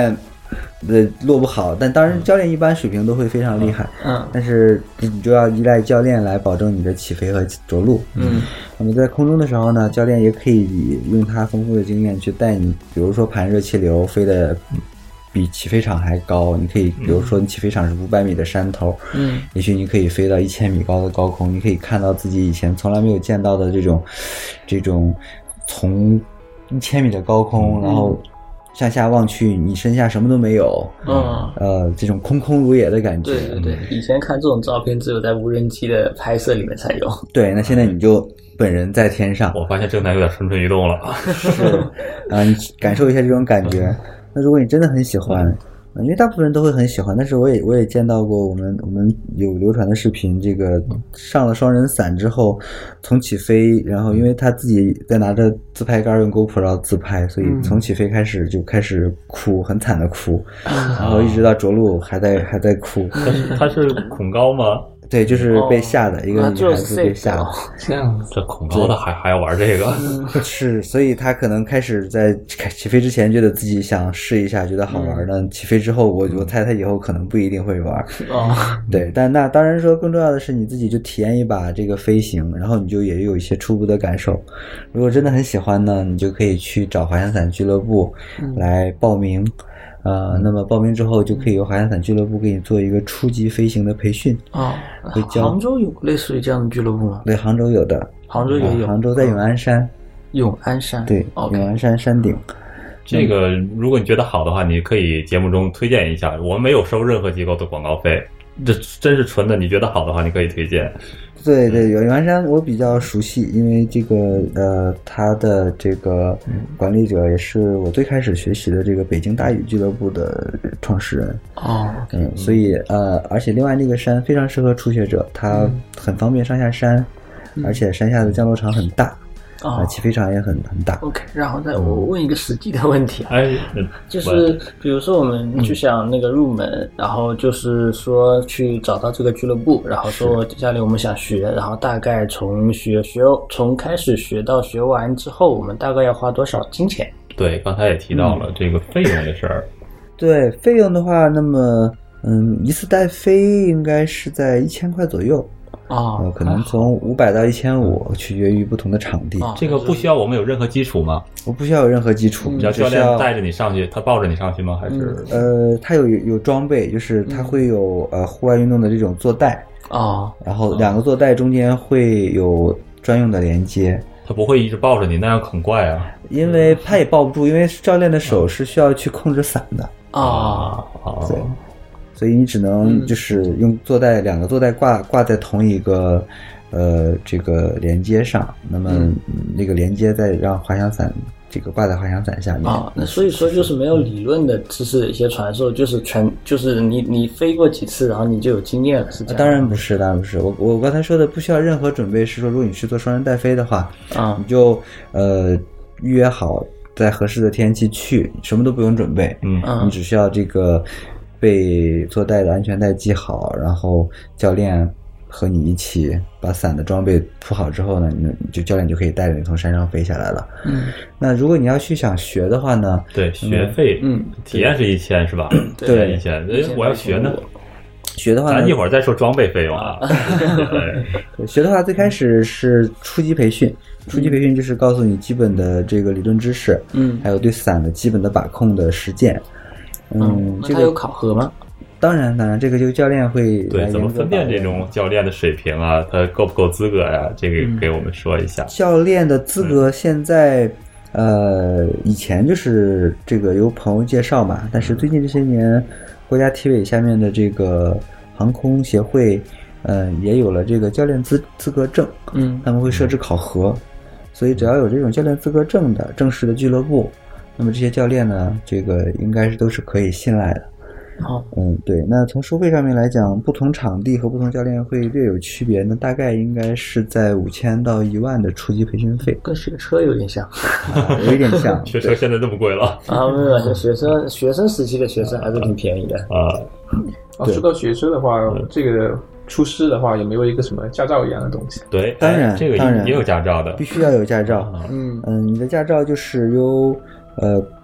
呃落不好，但当然教练一般水平都会非常厉害， 嗯， 但是你就要依赖教练来保证你的起飞和着陆。 嗯， 那么在空中的时候呢，教练也可以用他丰富的经验去带你，比如说盘热气流飞的比起飞场还高，你可以比如说你起飞场是五百米的山头， 嗯， 也许你可以飞到一千米高的高空，你可以看到自己以前从来没有见到的这种这种从一千米的高空，嗯，然后向下望去，你身下什么都没有， 嗯， 呃，这种空空如也的感觉。 对对对，以前看这种照片只有在无人机的拍摄里面才有。 对，那现在你就本人在天上。 我发现正在有点蠢蠢欲动了。 是啊，你感受一下这种感觉。那如果你真的很喜欢，因为大部分人都会很喜欢，但是我也我也见到过我们我们有流传的视频，这个上了双人伞之后，从起飞，然后因为他自己在拿着自拍杆用 GoPro 自拍，所以从起飞开始就开始哭，很惨的哭，然后一直到着陆还在还在哭。 他是他是恐高吗？ 对，就是被吓的、哦、一个女孩子被吓的， 这样这恐高的还还要玩这个， 是，所以他可能开始在起飞之前觉得自己想试一下，觉得好玩呢。嗯、起飞之后，我我猜他以后可能不一定会玩。 哦， 对，但那当然说，更重要的是你自己就体验一把这个飞行，然后你就也有一些初步的感受。如果真的很喜欢呢，你就可以去找滑翔伞俱乐部来报名。嗯呃，那么报名之后就可以由滑翔伞俱乐部给你做一个初级飞行的培训啊。哦、杭州有类似于这样的俱乐部吗？ 对，杭州有的， 杭州也有， 啊、杭州在永安山。 永安山， 对， okay. 永安山山顶。 这个如果你觉得好的话，你可以节目中推荐一下。我们没有收任何机构的广告费，这真是纯的。你觉得好的话，你可以推荐。 对对，永安山我比较熟悉，因为这个呃，他的这个管理者也是我最开始学习的这个北京大宇俱乐部的创始人。 哦， 嗯，所以呃，而且另外那个山非常适合初学者，它很方便上下山，嗯、而且山下的降落场很大。啊、哦，起飞场也很很大。 OK， 然后再我问一个实际的问题啊， 哎， 就是比如说我们就想那个入门，嗯、然后就是说去找到这个俱乐部，然后说接下来我们想学，然后大概从学学从开始学到学完之后，我们大概要花多少金钱？ 对，刚才也提到了、嗯、这个费用的事儿。 对，费用的话，那么嗯，一次带飞应该是在一千块左右。 啊、 呃，可能从五百到一千五，取决于不同的场地。 这个不需要我们有任何基础吗？ 我不需要有任何基础， 只要教练带着你上去，他抱着你上去吗？还是？ 呃，他有有装备，就是他会有、嗯、呃户外运动的这种坐带啊， 然后两个坐带中间会有专用的连接。 他不会一直抱着你，那样很怪啊。 因为他也抱不住，因为教练的手是需要去控制伞的啊。 对。所以你只能就是用坐带、嗯、两个坐带挂挂在同一个呃这个连接上，那么、嗯、那个连接再让滑翔伞这个挂在滑翔伞下面啊。那所以说就是没有理论的知识的一些传授，就是全就是你你飞过几次，然后你就有经验了，是这样、啊？ 当然不是，当然不是。我我刚才说的不需要任何准备，是说如果你去做双人带飞的话， 啊， 你就呃预约好在合适的天气去，什么都不用准备， 嗯， 你只需要这个。被坐带的安全带系好，然后教练和你一起把伞的装备铺好之后呢，你就教练就可以带着你从山上飞下来了。 嗯， 那如果你要去想学的话呢？ 对，学费， 嗯， 体验是一千是吧？ 对， 一千。哎，我要学呢？ 学的话呢， 咱一会儿再说装备费用啊。 对，学的话最开始是初级培训，初级培训就是告诉你基本的这个理论知识， 嗯， 还有对伞的基本的把控的实践。嗯，这个他有考核吗？ 当然，当然，这个就教练会对怎么分辨这种教练的水平啊，他够不够资格呀、啊？这个给我们说一下。 嗯、教练的资格现在、嗯，呃，以前就是这个由朋友介绍嘛，但是最近这些年，国家体委下面的这个航空协会，嗯、呃，也有了这个教练资资格证， 嗯， 他们会设置考核，所以只要有这种教练资格证的正式的俱乐部。那么这些教练呢，这个应该是都是可以信赖的。 好， 嗯，对。那从收费上面来讲，不同场地和不同教练会略有区别。那大概应该是在五千到一万的初级培训费， 跟学车有点像， 啊、有一点像。 学车现在这么贵了啊？没有，学生学生时期的学车还是挺便宜的啊。 啊，说到学车的话，这个出师的话，有没有一个什么驾照一样的东西？ 对， 当然， 这个也有驾照的， 必须要有驾照。 嗯嗯，你的驾照就是由。呃，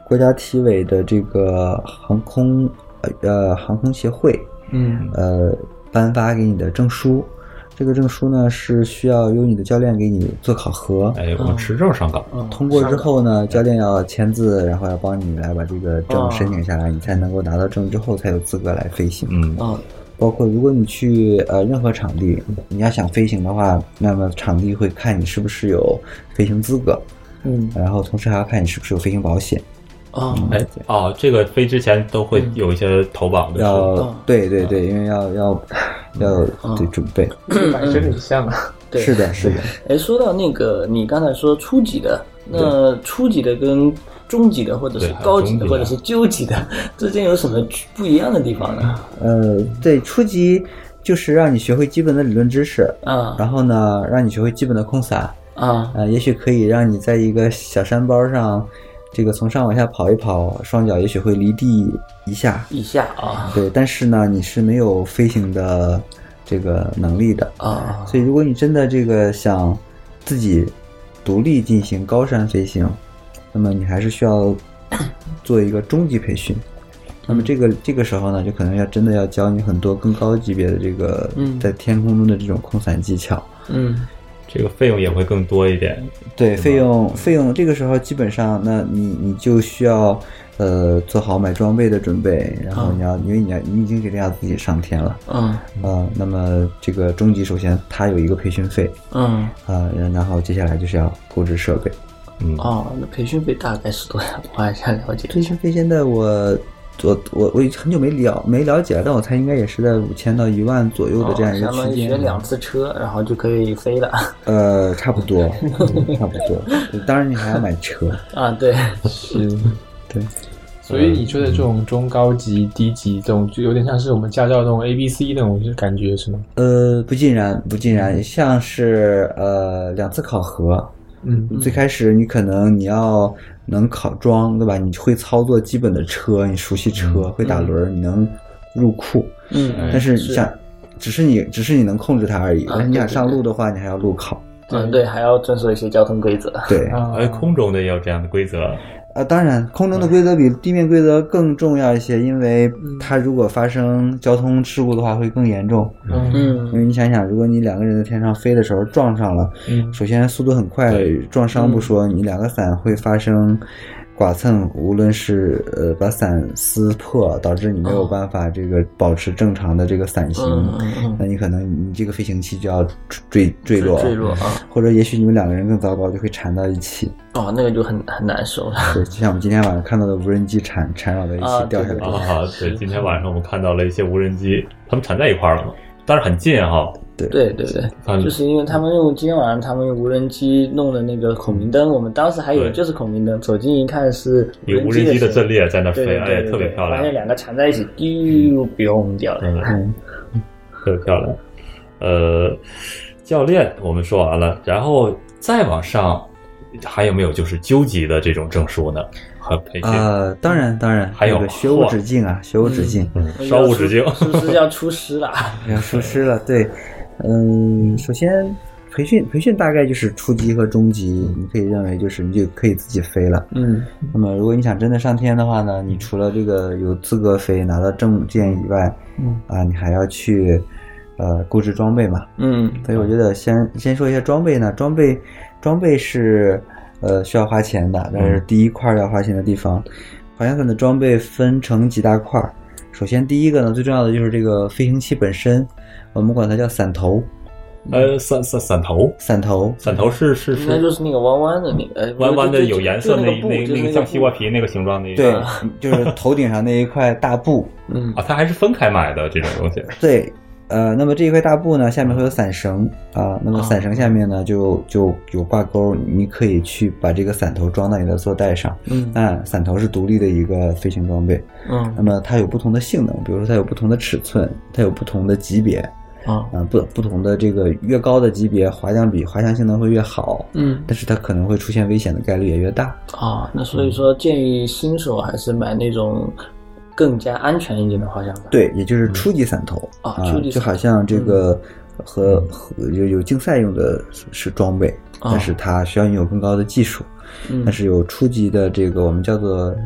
国家体委的这个航空呃航空协会， 嗯呃颁发给你的证书。这个证书呢是需要由你的教练给你做考核， 哎，我们持证上岗， 嗯通过之后呢，教练要签字，然后要帮你来把这个证申请下来，你才能够拿到证之后才有资格来飞行。 嗯嗯包括如果你去呃任何场地，你要想飞行的话，那么场地会看你是不是有飞行资格， 嗯然后同时还要看你是不是有飞行保险。 哦哎哦，这个飞之前都会有一些投保的， 要对对对，因为要要要对准备。 摆真很像啊。 对， 是的，是的。 哎，说到那个，你刚才说初级的，那初级的跟中级的，或者是高级的，或者是究级的之间有什么不一样的地方呢？ 呃，对，初级就是让你学会基本的理论知识啊， 然后呢，让你学会基本的空伞啊， 呃，也许可以让你在一个小山包上，这个从上往下跑一跑，双脚也许会离地一下一下啊。 对，但是呢，你是没有飞行的这个能力的啊， 所以如果你真的这个想自己独立进行高山飞行，那么你还是需要做一个中级培训。那么这个这个时候呢，就可能要真的要教你很多更高级别的这个在天空中的这种空伞技巧。 嗯， 这个费用也会更多一点。 对，费用费用这个时候基本上，那你你就需要呃做好买装备的准备，然后你要、嗯、因为你要你已经决定要自己上天了， 嗯呃，那么这个中级首先它有一个培训费， 嗯啊、呃，然后接下来就是要购置设备。 嗯哦，那培训费大概是多少？我还想了解。 培训费现在我。我我我很久没了没了解了，但我猜应该也是在五千到一万左右的这样一个区间。 相当于学两次车，然后就可以飞了。 呃，差不多，差不多。当然你还要买车啊，对， 是， 对。 所以你说的这种中高级、低级这种，就有点像是我们驾照那种 A B C 那种感觉，是吗？ 呃，不尽然，不尽然，像是呃两次考核。 嗯， 最开始你可能你要能考装，对吧？你会操作基本的车，你熟悉车， 嗯、 会打轮，你能入库。 嗯， 但是你想，只是你只是你能控制它而已。 啊、 但是你想上路的话，你还要路考。 嗯，对，还要遵守一些交通规则。 对， 哎，空中的也有这样的规则。 啊，当然，空中的规则比地面规则更重要一些，因为它如果发生交通事故的话会更严重。 嗯， 因为你想想，如果你两个人在天上飞的时候撞上了， 嗯， 首先速度很快，撞伤不说，你两个伞会发生剐蹭，无论是呃把伞撕破，导致你没有办法这个保持正常的这个伞型， 嗯嗯嗯、 那你可能你这个飞行器就要坠坠落， 坠落啊， 或者也许你们两个人更糟糕，就会缠到一起。 哦，那个就很很难受了。 对，就像我们今天晚上看到的无人机缠缠绕在一起掉下来。 啊，对，今天晚上我们看到了一些无人机，他们缠在一块儿了嘛，但是很近哈。 对对对对，就是因为他们用今天晚上他们用无人机弄的那个孔明灯，我们当时还以为就是孔明灯，走近一看是有无人机的阵列在那飞， 对对对对哎，特别漂亮。 发现两个缠在一起，丢不用掉了， 嗯， 特别漂亮。呃，教练我们说完了，然后再往上，还有没有就是究极的这种证书呢？和培训啊、呃，当然当然， 还有、 这个、学无止境啊，学无止境， 嗯，嗯稍无止境， 是不是要出师了？ 要出师了，对，嗯，首先培训培训大概就是初级和中级，你可以认为就是你就可以自己飞了， 嗯， 那么如果你想真的上天的话呢，你除了这个有资格飞拿到证件以外， 嗯啊，你还要去呃购置装备嘛， 嗯， 所以我觉得先先说一下装备呢，装备装备是。呃，需要花钱的，但是第一块要花钱的地方，滑翔伞的装备分成几大块。首先，第一个呢，最重要的就是这个飞行器本身，我们管它叫伞头。 呃，伞伞伞头， 伞头， 伞头是是是， 应该就是那个弯弯的那个， 弯弯的有颜色那那那个像西瓜皮那个形状那个， 对，就是头顶上那一块大布。 嗯啊，它还是分开买的这种东西。 对。呃，那么这一块大布呢，下面会有伞绳啊，那么伞绳下面呢就就有挂钩，你可以去把这个伞头装到你的坐带上。 嗯， 那伞头是独立的一个飞行装备。 嗯， 那么它有不同的性能，比如说它有不同的尺寸，它有不同的级别。 啊啊，不不同的这个越高的级别，滑翔比滑翔性能会越好。 嗯， 但是它可能会出现危险的概率也越大。 啊，那所以说建议新手还是买那种更加安全一点的滑翔伞。 对，也就是初级伞头、 嗯、 啊， 初级伞就好像这个和、嗯、和有有竞赛用的是装备， 嗯、 但是它需要你有更高的技术。 嗯， 但是有初级的这个我们叫做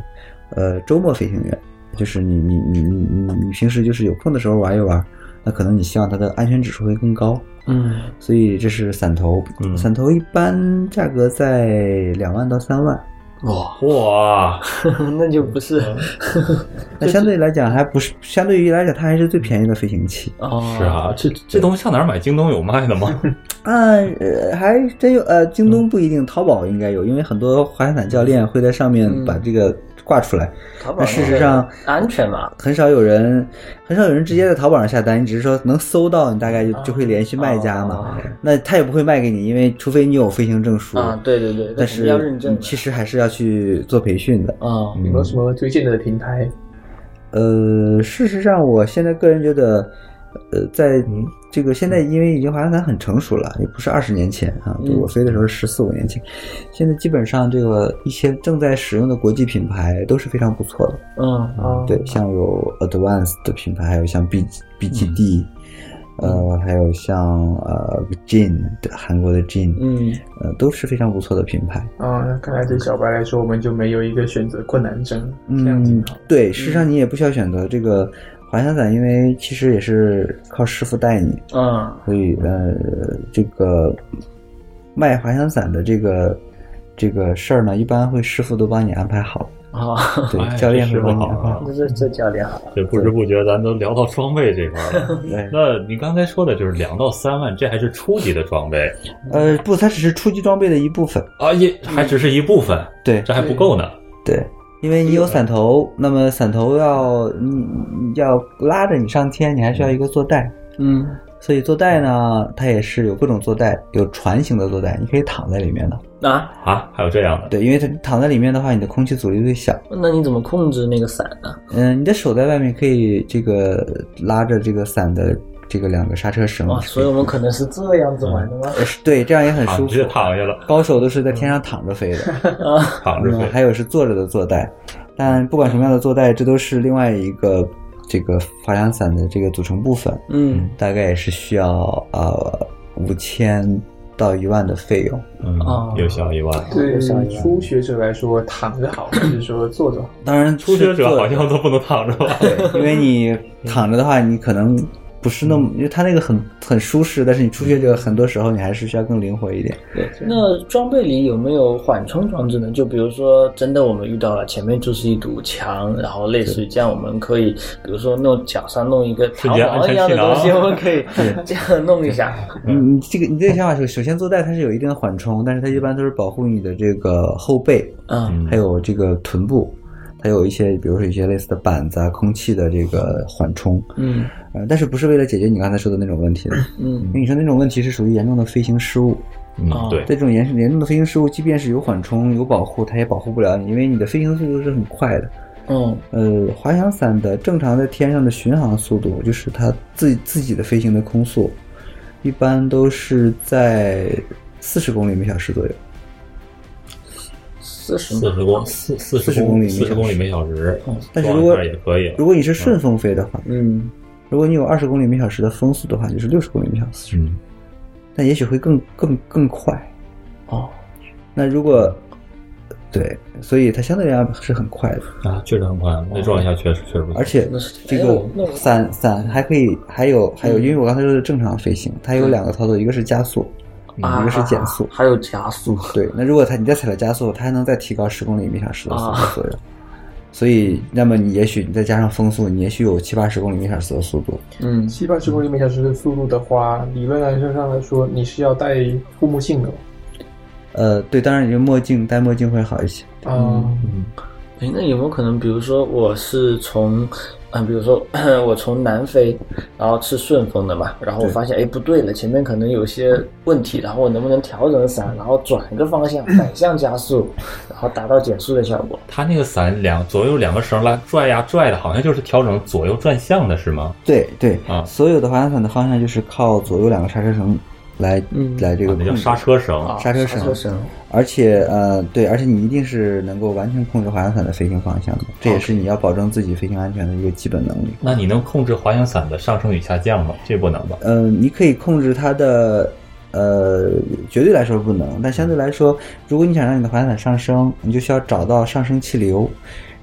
呃周末飞行员，就是你你你你你你平时就是有空的时候玩一玩，那可能你希望它的安全指数会更高。 嗯， 所以这是伞头， 嗯、 伞头一般价格在两万到三万。 哇哇， 那就不是， 那相对来讲还不是，相对于来讲它还是最便宜的飞行器。 哦， 是啊，这这东西上哪儿买？京东有卖的吗？ 啊，呃，还真有，呃，京东不一定，淘宝应该有，因为很多滑翔伞教练会在上面把这个挂出来。 淘宝那事实上安全嘛， 很少有人，很少有人直接在淘宝上下单，你只是说能搜到，你大概就就会联系卖家嘛。 哦、 那他也不会卖给你，因为除非你有飞行证书啊，对对对， 但是要认证， 其实还是要去做培训的啊。 有没有什么推荐的平台？ 呃，事实上，我现在个人觉得，呃，在这个现在因为已经滑翔伞很成熟了，也不是二十年前啊，对我飞的时候是十四五年前，现在基本上这个一些正在使用的国际品牌都是非常不错的。 嗯嗯，对，像有 Advanced 的品牌，还有像 B B G D。呃，还有像呃 Jin 的韩国的 Jin， 嗯， 呃，都是非常不错的品牌啊。那看来对小白来说，我们就没有一个选择困难症， 嗯， 这样挺好。 对，事实上你也不需要选择这个滑翔伞，因为其实也是靠师傅带你， 嗯， 所以呃，这个卖滑翔伞的这个这个事儿呢，一般会师傅都帮你安排好。 啊， 对， 哎、 教练会帮你安排。 这这教练好。 这不知不觉咱都聊到装备这块了。那你刚才说的就是两到三万，这还是初级的装备？ 呃，不，它只是初级装备的一部分啊，也还只是一部分。 对， 这还不够呢。 对，因为你有伞头，那么伞头要你你要拉着你上天，你还需要一个坐带。 嗯。 所以坐带呢，它也是有各种坐带，有船型的坐带，你可以躺在里面的。 啊啊，还有这样的？ 对，因为它躺在里面的话，你的空气阻力会小。 那你怎么控制那个伞呢？ 嗯，你的手在外面可以这个拉着这个伞的这个两个刹车绳。 哇，所以我们可能是这样子玩的吗？ 嗯、对，这样也很舒服。 直接躺下了。 高手都是在天上躺着飞的， 啊， 躺着飞。 还有是坐着的坐带，但不管什么样的坐带，这都是另外一个。这个滑翔伞的这个组成部分， 嗯， 大概也是需要呃五千到一万的费用， 嗯， 哦、 有小一万。 对初学者来说，躺着好还是说坐着好？ 当然， 初学者好像都不能躺着吧？ 对，因为你躺着的话，你可能不是那么，因为它那个很很舒适，但是你初学者很多时候你还是需要更灵活一点。 对，那装备里有没有缓冲装置呢？就比如说，真的我们遇到了前面就是一堵墙，然后类似于这样，我们可以，比如说弄脚上弄一个弹簧一样的东西，我们可以这样弄一下。 嗯，你这个你这个想法是，首先坐带它是有一定的缓冲，但是它一般都是保护你的这个后背， 嗯， 还有这个臀部。它有一些，比如说一些类似的板子啊、空气的这个缓冲， 嗯， 呃，但是不是为了解决你刚才说的那种问题的， 嗯， 因为你说那种问题是属于严重的飞行失误， 嗯，对， 这种严严重的飞行失误，即便是有缓冲、有保护，它也保护不了你，因为你的飞行速度是很快的， 嗯， 呃，滑翔伞的正常在天上的巡航速度，就是它自自己的飞行的空速，一般都是在四十公里每小时左右。 四十四十公四四十公里四十公里每小时， 嗯，但是如果也可以， 如果你是顺风飞的话， 嗯， 如果你有二十公里每小时的风速的话，就是六十公里每小时， 嗯， 但也许会更更更快， 哦， 那如果对，所以它相对来讲是很快的啊，确实很快，那状态下确实确实不错， 而且这个伞伞还可以，还有还有，因为我刚才说的正常飞行，它有两个操作，一个是加速。 啊、 一个是减速， 还有加速。 对，那如果它你再踩了加速，它还能再提高十公里每小时的速度左右。啊、所以，那么你也许你再加上风速，你也许有七八十公里每小时的速度。 嗯，七八十公里每小时的速度的话，理论上来说，你是要戴护目镜的。 呃，对，当然你墨镜戴墨镜会好一些。 啊、 嗯，哎，那有没有可能，比如说我是从。啊，比如说我从南飞，然后是顺风的嘛，然后我发现哎不对了，前面可能有些问题，然后我能不能调整伞，然后转一个方向，反向加速，然后达到减速的效果？ 它那个伞两左右两个绳来拽呀拽的，好像就是调整左右转向的是吗？ 对对啊， 所有的滑翔伞的方向就是靠左右两个刹车绳来、嗯、来这个、 啊、那叫刹车绳， 刹车绳， 刹车绳。 而且呃对，而且你一定是能够完全控制滑翔伞的飞行方向的，这也是你要保证自己飞行安全的一个基本能力。 那你能控制滑翔伞的上升与下降吗？这不能吧？ 呃，你可以控制它的，呃，绝对来说不能，但相对来说，如果你想让你的滑翔伞上升，你就需要找到上升气流。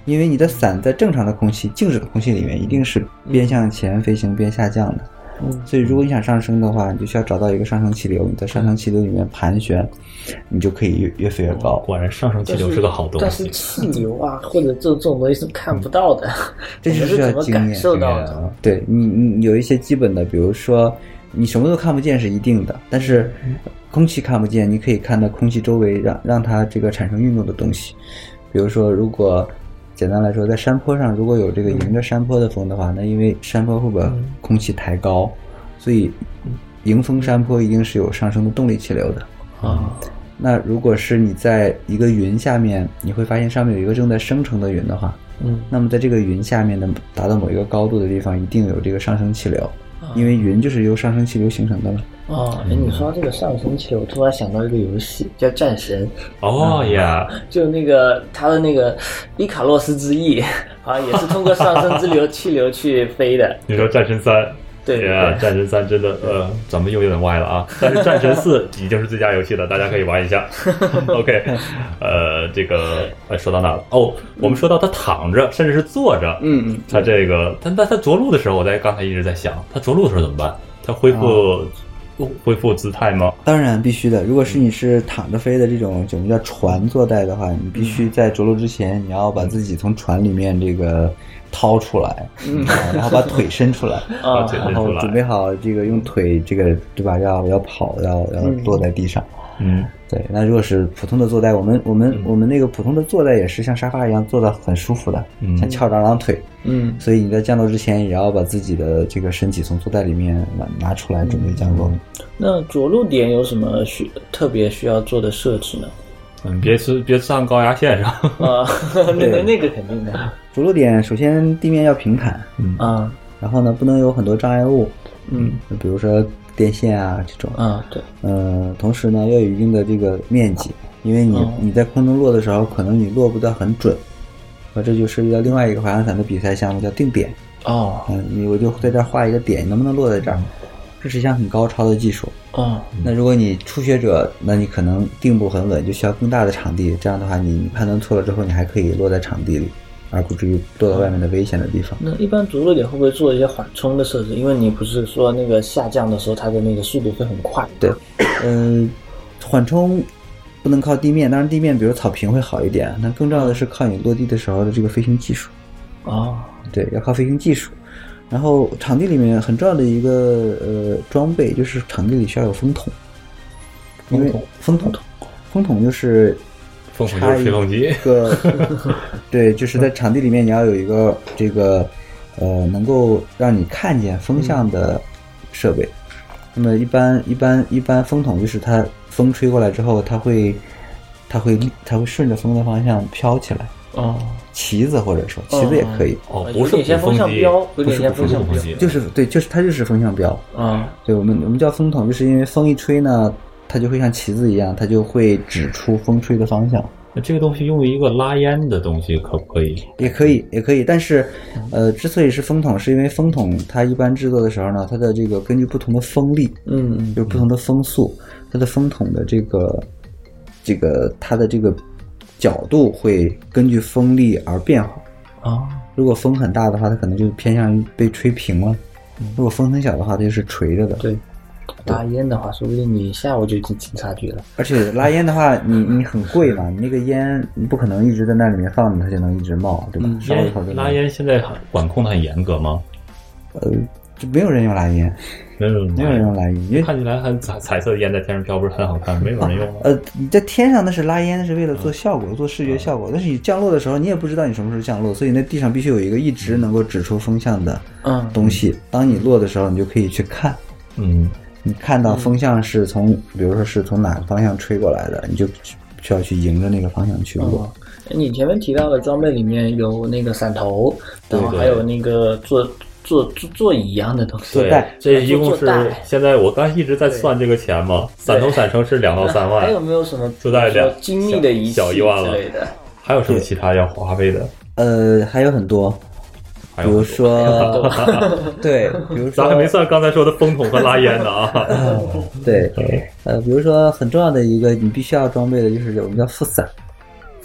因为你的伞在正常的空气、静止的空气里面，一定是边向前飞行边下降的。 嗯， 所以如果你想上升的话，你就需要找到一个上升气流，你在上升气流里面盘旋，你就可以越越飞越高。 果然上升气流是个好东西。 但是气流啊，或者这这种东西是看不到的， 这就是要经验。 感受到的。 对你，你有一些基本的，比如说你什么都看不见是一定的，但是空气看不见，你可以看到空气周围让让它这个产生运动的东西。比如说，如果简单来说，在山坡上如果有这个迎着山坡的风的话，那因为山坡会把空气抬高，所以迎风山坡一定是有上升的动力气流的啊。 那如果是你在一个云下面，你会发现上面有一个正在生成的云的话， 嗯， 那么在这个云下面的达到某一个高度的地方，一定有这个上升气流，因为云就是由上升气流形成的嘛。 哦，哎，你说这个上升气流，我突然想到一个游戏叫战神。 哦呀， 就那个他的那个伊卡洛斯之翼，好像也是通过上升之流气流去飞的。 你说战神三？ 对对、 yeah, 战神三真的呃，咱们又有点歪了啊。但是战神四已经是最佳游戏了，大家可以玩一下。OK， 呃，这个呃，说到哪了？哦，我们说到他躺着，甚至是坐着， 嗯嗯， 他这个，但但他着陆的时候，我在刚才一直在想，他着陆的时候怎么办？他恢复、哦、恢复姿态吗？ 当然必须的。如果是你是躺着飞的这种，我们叫船坐带的话，你必须在着陆之前，你要把自己从船里面这个掏出来，嗯，然后把腿伸出来， 啊， 然后准备好这个用腿这个对吧？要要跑，要要落在地上， 嗯， 对。那如果是普通的坐带，我们我们、嗯、我们那个普通的坐带也是像沙发一样坐的很舒服的，嗯，像翘着二郎腿， 嗯， 所以你在降落之前也要把自己的这个身体从坐带里面拿拿出来，准备降落。 嗯、那着陆点有什么需特别需要做的设置呢？ 嗯，别吃别上高压线上啊，那那个肯定的。 着陆点首先地面要平坦， 嗯啊， 然后呢不能有很多障碍物， 嗯， 比如说电线啊这种， 啊对， 嗯、呃，同时呢要有一定的这个面积，因为你、哦、你在空中落的时候，可能你落不到很准，而这就涉及到另外一个滑翔伞的比赛项目叫定点。 哦， 嗯，你我就在这儿画一个点，你能不能落在这儿？这是一项很高超的技术。 哦， 那如果你初学者，那你可能定不很稳，就需要更大的场地。这样的话，你你判断错了之后，你还可以落在场地里，而不至于落到外面的危险的地方。 那一般着陆点会不会做一些缓冲的设置？因为你不是说那个下降的时候，它的那个速度会很快。 对，嗯、呃，缓冲不能靠地面，当然地面比如草坪会好一点，但更重要的是靠你落地的时候的这个飞行技术。 哦， 对，要靠飞行技术。然后场地里面很重要的一个呃装备就是场地里需要有风筒，因为风筒，风筒就是风筒就是吹风机， 一个对，就是在场地里面你要有一个这个呃能够让你看见风向的设备。那么一般一般一般风筒就是它风吹过来之后，它会它会它会顺着风的方向飘起来。 哦， 旗子或者说旗子也可以。 哦，不是风向标， 不是风向标， 就是对，就是它就是风向标。 啊， 对，我们我们叫风筒，就是因为风一吹呢，它就会像旗子一样，它就会指出风吹的方向。 那这个东西用于一个拉烟的东西可不可以？ 也可以，也可以。但是，呃，之所以是风筒，是因为风筒它一般制作的时候呢，它的这个根据不同的风力， 嗯， 就是不同的风速，它的风筒的这个这个它的这个角度会根据风力而变化。 哦， 如果风很大的话，它可能就偏向于被吹平了；如果风很小的话，它就是垂着的。 对。拉烟的话，说不定你下午就进警察局了。 而且拉烟的话，你你很贵嘛，你那个烟你不可能一直在那里面放着，它就能一直冒，对吧？ 嗯、烟拉烟现在管控的很严格吗？ 呃，就没有人用拉烟， 没有没有人用拉烟，因为看起来很彩彩色的烟在天上飘，不是很好看，没有人用吗？ 呃，你在天上那是拉烟，那是为了做效果，做视觉效果。但是你降落的时候，你也不知道你什么时候降落，所以那地上必须有一个一直能够指出风向的东西。嗯、当你落的时候，你就可以去看。 嗯。 你看到风向是从，比如说是从哪个方向吹过来的，你就需要去迎着那个方向去落。 嗯、你前面提到的装备里面有那个伞头，然后还有那个座座座座椅一样的东西。 坐带， 这一共是现在我刚一直在算这个钱嘛，伞头伞绳是两到三万。 还有没有什么坐带两精密的仪器小一万了之类的？ 还有什么其他要花费的？ 呃，还有很多。比如说，对，比如说， 咱还没算刚才说的风筒和拉烟呢啊。 对，呃，比如说很重要的一个你必须要装备的就是我们叫副伞。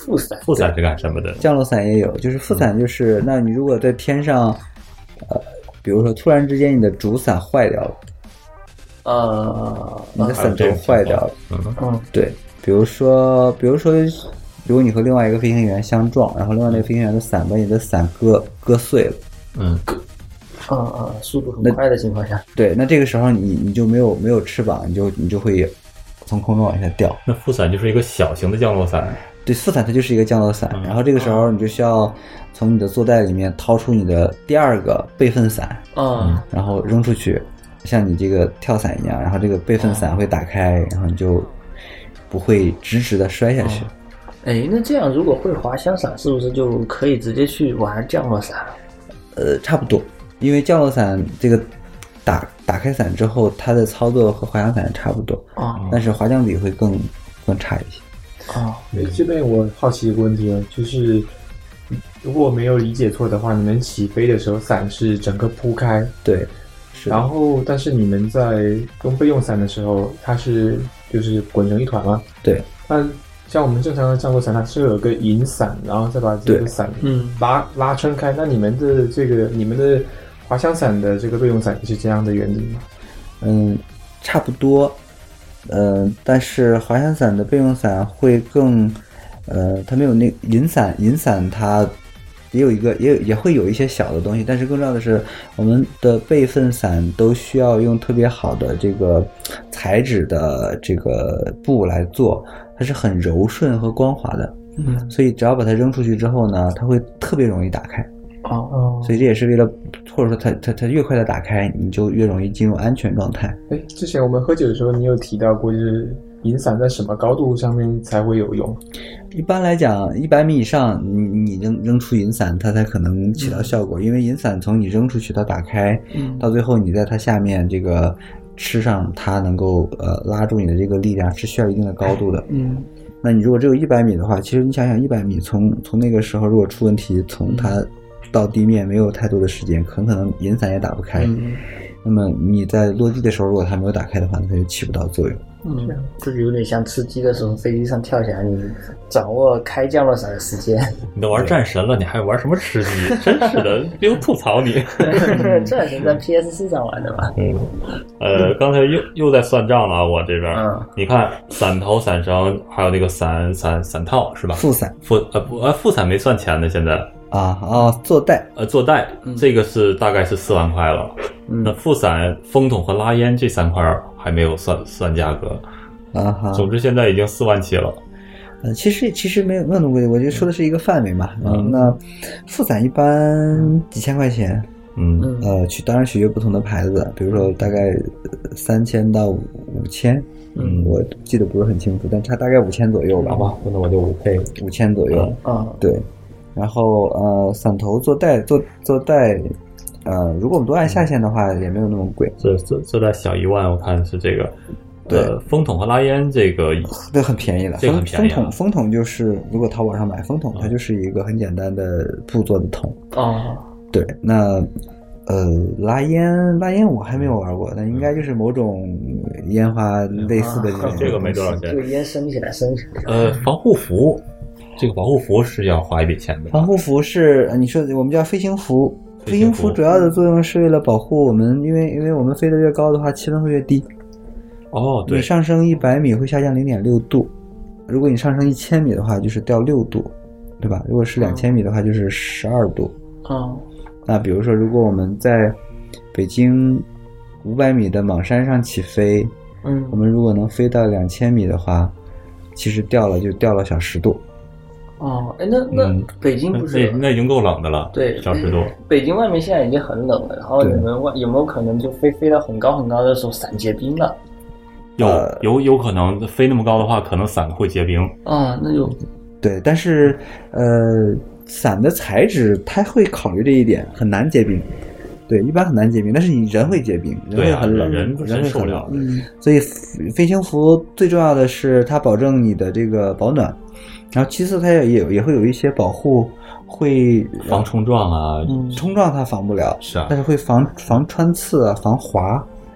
副伞， 副伞是干什么的？ 降落伞也有，就是副伞就是，嗯、那你如果在天上，呃，比如说突然之间你的主伞坏掉了， 呃， 你的伞头坏掉了， 嗯嗯，对，比如说，比如说，如果你和另外一个飞行员相撞，然后另外那个飞行员的伞把你的伞割割碎了， 嗯， 啊啊，速度很快的情况下， 对，那这个时候你你就没有没有翅膀，你就你就会从空中往下掉。 那副伞就是一个小型的降落伞。 对，副伞它就是一个降落伞， 嗯、 然后这个时候你就需要从你的坐袋里面掏出你的第二个备份伞， 嗯， 然后扔出去，像你这个跳伞一样，然后这个备份伞会打开，然后你就不会直直的摔下去。 哎，那这样如果会滑翔伞，是不是就可以直接去玩降落伞了？ 呃，差不多，因为降落伞这个打打开伞之后，它的操作和滑翔伞差不多， 哦， 但是滑降比会更更差一些。 哦， 这边我好奇一个问题啊，就是如果我没有理解错的话，你们起飞的时候伞是整个铺开， 对，是。 然后但是你们在用备用伞的时候，它是就是滚成一团吗？ 对。 那像我们正常的降落伞，它是有个引伞，然后再把这个伞拉拉撑开。那你们的这个你们的滑翔伞的这个备用伞也是这样的原理吗？ 嗯，差不多。呃，但是滑翔伞的备用伞会更，呃，它没有那引伞，引伞它也有一个，也也会有一些小的东西，但是更重要的是，我们的备份伞都需要用特别好的这个材质的这个布来做，它是很柔顺和光滑的， 嗯， 所以只要把它扔出去之后呢，它会特别容易打开。 哦， 所以这也是为了，或者说它它它越快的打开，你就越容易进入安全状态。 哎，之前我们喝酒的时候，你有提到过，就是引伞在什么高度上面才会有用？ 一般来讲，一百米以上，你你扔扔出引伞，它才可能起到效果。嗯、因为引伞从你扔出去到打开， 嗯， 到最后你在它下面这个吃上，它能够呃拉住你的这个力量是需要一定的高度的。 嗯， 那你如果只有一百米的话，其实你想想，一百米从从那个时候如果出问题，从它到地面没有太多的时间，很可能引伞也打不开。 嗯， 那么你在落地的时候，如果它没有打开的话，它就起不到作用。 嗯，这就有点像吃鸡的时候，飞机上跳下来，你掌握开降落伞的时间。 你都玩战神了，你还玩什么吃鸡？真是的，又吐槽你。 战神在 P S 四 上玩的吧？ 嗯，呃，刚才又又在算账了，我这边。嗯，你看伞头、伞绳，还有那个伞伞伞套是吧？ 副伞副呃不呃副伞没算钱呢，现在。 啊啊，坐袋呃坐袋、嗯、这个是大概是四万块了。嗯、那副伞、风筒和拉烟这三块还没有算算价格啊哈。 总之现在已经四万起了。 呃，其实其实没有那么贵，我觉得说的是一个范围嘛。嗯，嗯那副伞一般几千块钱。 嗯呃，取当然取决不同的牌子，比如说大概三千到五千。嗯，我记得不是很清楚，但它大概五千左右吧。 好吧，那我就五配五千左右。 啊、 嗯，对。然后呃，伞头坐袋坐坐袋，呃，如果我们都按下线的话，也没有那么贵。 这这这袋小一万，我看是这个。 对， 呃，风筒和拉烟这个这很便宜了。 这个很便宜了。 风筒风筒就是如果淘宝上买风筒，它就是一个很简单的布做的桶。 哦， 对，那呃拉烟拉烟我还没有玩过，但应该就是某种烟花类似的这种、 啊。这个没多少钱。 这个烟升起来升起来。 呃，防护服。这个保护服是要花一笔钱的。 防护服是你说我们叫飞行服，飞行服主要的作用是为了保护我们，因为因为我们飞得越高的话，气温会越低。 哦，对。 你上升一百米会下降零点六度，如果你上升一千米的话，就是掉六度，对吧？如果是两千米的话，就是十二度。 哦。 那比如说，如果我们在北京五百米的莽山上起飞， 嗯， 我们如果能飞到两千米的话，其实掉了就掉了小十度。 哦，哎，那那北京不是、 嗯、那那已经够冷的了， 对， 小十度。 北京外面现在已经很冷了，然后你们外有没有可能就飞飞到很高很高的时候伞结冰了？ 有有有可能飞那么高的话，可能伞会结冰。 啊，那就对，但是呃，伞的材质它会考虑这一点，很难结冰。对，一般很难结冰，但是你人会结冰，人会很冷， 对啊、人人受不了。 嗯，所以飞行服最重要的是它保证你的这个保暖。然后其次它也也也会有一些保护，会防冲撞啊， 嗯，冲撞它防不了， 是啊， 但是会防防穿刺啊，防滑，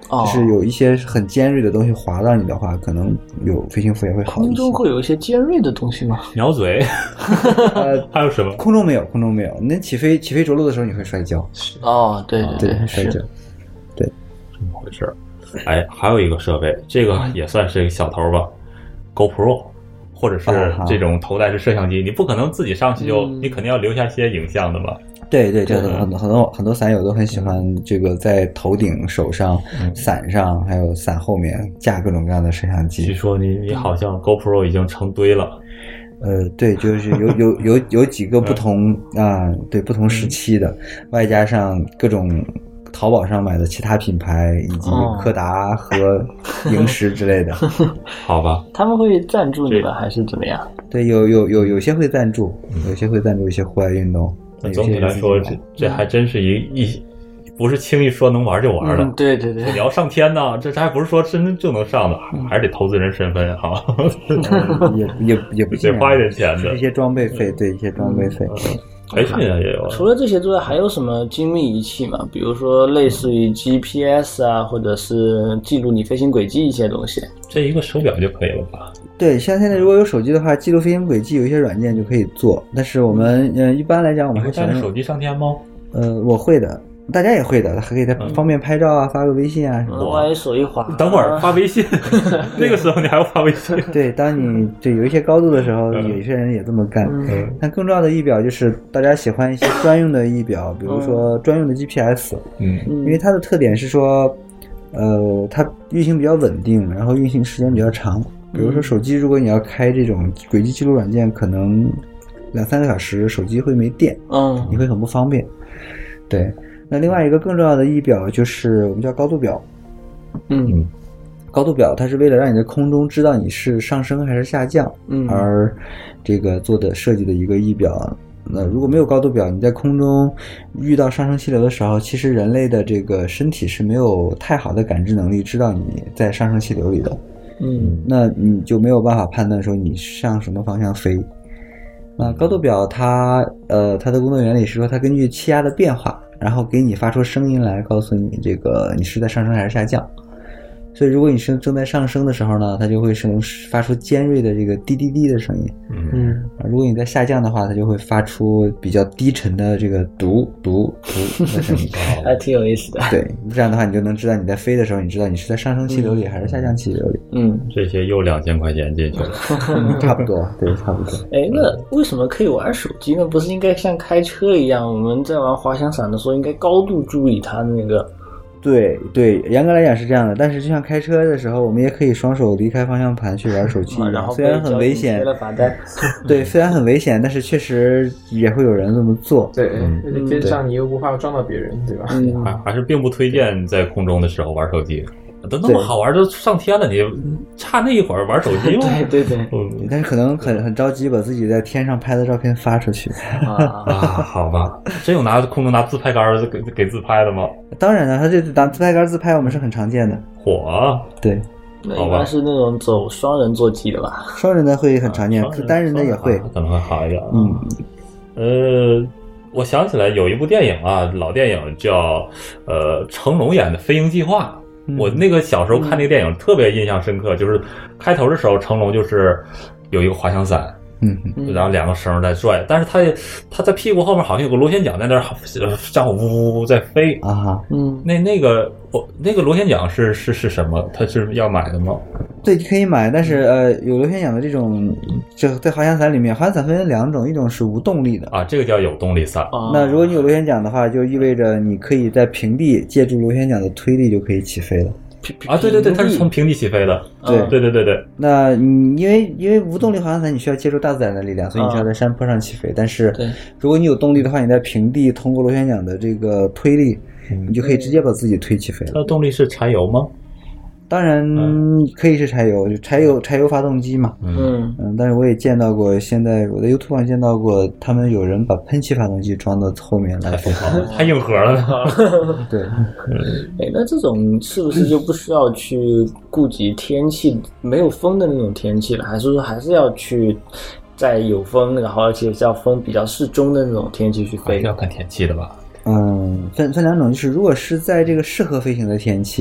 哦、就是有一些很尖锐的东西划到你的话，可能有飞行服也会好一些。 空中会有一些尖锐的东西吗？ 鸟嘴，呃，还有什么？ 空中没有，空中没有。那起飞起飞着陆的时候你会摔跤。 哦，对对对，摔跤。对， 这么回事。哎，还有一个设备，这个也算是一个小头吧 ，GoPro。或者是这种头戴式摄像机，你不可能自己上去就，你肯定要留下些影像的嘛。 对对，这很多很多很多伞友都很喜欢这个在头顶、手上、伞上还有伞后面架各种各样的摄像机。 据说你你好像 GoPro 已经成堆了。 呃，对，就是有有有有几个不同啊，对不同时期的，外加上各种。淘宝上买的其他品牌以及柯达和萤石之类的， 哦、好吧？ 他们会赞助你们还是怎么样？ 对，有有有有些会赞助，有些会赞助一些户外运动。 那总体来说，这这还真是一一不是轻易说能玩就玩的。 嗯、对对对， 你要上天呢，这这还不是说真就能上的，嗯、还是得投资人身份哈。 呃、也也也不得花一点钱的， 一些装备费，对一些装备费。 嗯哎，现在也有。 除了这些之外，还有什么精密仪器吗？比如说类似于 G P S 啊，或者是记录你飞行轨迹一些东西。 这一个手表就可以了吧？ 对，像现在如果有手机的话，记录飞行轨迹有一些软件就可以做。但是我们嗯、呃，一般来讲，我们还带着手机上天吗？ 呃，我会的。大家也会的，还可以在方便拍照啊，嗯、发个微信啊什么的。 万一手一滑， 等会儿发微信，那个时候你还要发微信？ 对，当你对有一些高度的时候，嗯、有一些人也这么干。嗯、但更重要的仪表就是大家喜欢一些专用的仪表，比如说专用的 G P S。嗯，因为它的特点是说，呃，它运行比较稳定，然后运行时间比较长。比如说手机，如果你要开这种轨迹记录软件，可能两三个小时手机会没电，嗯，你会很不方便。对。那另外一个更重要的仪表就是我们叫高度表， 嗯， 高度表它是为了让你在空中知道你是上升还是下降，嗯，而这个做的设计的一个仪表。那如果没有高度表，你在空中遇到上升气流的时候，其实人类的这个身体是没有太好的感知能力，知道你在上升气流里的， 嗯， 那你就没有办法判断说你向什么方向飞。那高度表它呃它的工作原理是说，它根据气压的变化，然后给你发出声音来告诉你这个你是在上升还是下降。所以如果你是正在上升的时候呢，它就会发出尖锐的这个滴滴滴的声音。 嗯， 如果你在下降的话，它就会发出比较低沉的这个嘟嘟嘟的声音。 还挺有意思的。 对，这样的话你就能知道你在飞的时候，你知道你是在上升气流里还是下降气流里。 嗯， 这些又两千块钱进去了。 嗯，差不多，对，差不多。 哎，那为什么可以玩手机呢？不是应该像开车一样，我们在玩滑翔伞的时候应该高度注意它的那个。 对对，严格来讲是这样的，但是就像开车的时候，我们也可以双手离开方向盘去玩手机， 啊、然后虽然很危险，对，虽然很危险，但是确实也会有人这么做。 对，嗯、跟上你又不怕撞到别人，对吧？ 嗯，还还是并不推荐在空中的时候玩手机。都那么好玩，都上天了，你差那一会儿玩手机吗？ 对对对， 嗯，但是可能很很着急把自己在天上拍的照片发出去啊啊，好吧，真有拿空中拿自拍杆给给自拍的吗？ 当然了，他这拿自拍杆自拍我们是很常见的。 火， 对， 那一般是那种走双人座机的吧？ 双人的会很常见，啊、单人的也会， 可能会好一点。 嗯， 呃。我想起来有一部电影啊，老电影叫呃成龙演的《飞鹰计划》。嗯、我那个小时候看那个电影特别印象深刻，就是开头的时候成龙就是有一个滑翔伞， 嗯， 然后两个绳在拽，但是他他在屁股后面好像有个螺旋桨在那儿上呜呜呜在飞啊， 嗯， 那那个我那个螺旋桨是是是什么？它是要买的吗？ 对，可以买，但是呃，有螺旋桨的这种，就在滑翔伞里面，滑翔伞分为两种，一种是无动力的啊，这个叫有动力伞。 啊、 那如果你有螺旋桨的话，就意味着你可以在平地借助螺旋桨的推力就可以起飞了。 啊，对对对，它是从平地起飞的。 对对对对对。 那你因为因为无动力滑翔伞你需要借助大自然的力量，所以你需要在山坡上起飞。啊、但是如果你有动力的话，你在平地通过螺旋桨的这个推力，嗯、你就可以直接把自己推起飞了。 它的动力是柴油吗？ 当然可以是柴油，就柴油柴油发动机嘛。 嗯嗯，但是我也见到过，现在我在 YouTube 上见到过，他们有人把喷气发动机装到后面来飞， 太硬核了。 对， 哎，那这种是不是就不需要去顾及天气没有风的那种天气了？还是说还是要去在有风，然后而且是要风比较适中的那种天气去飞？ 要看天气的吧。 嗯，分分两种，就是如果是在这个适合飞行的天气。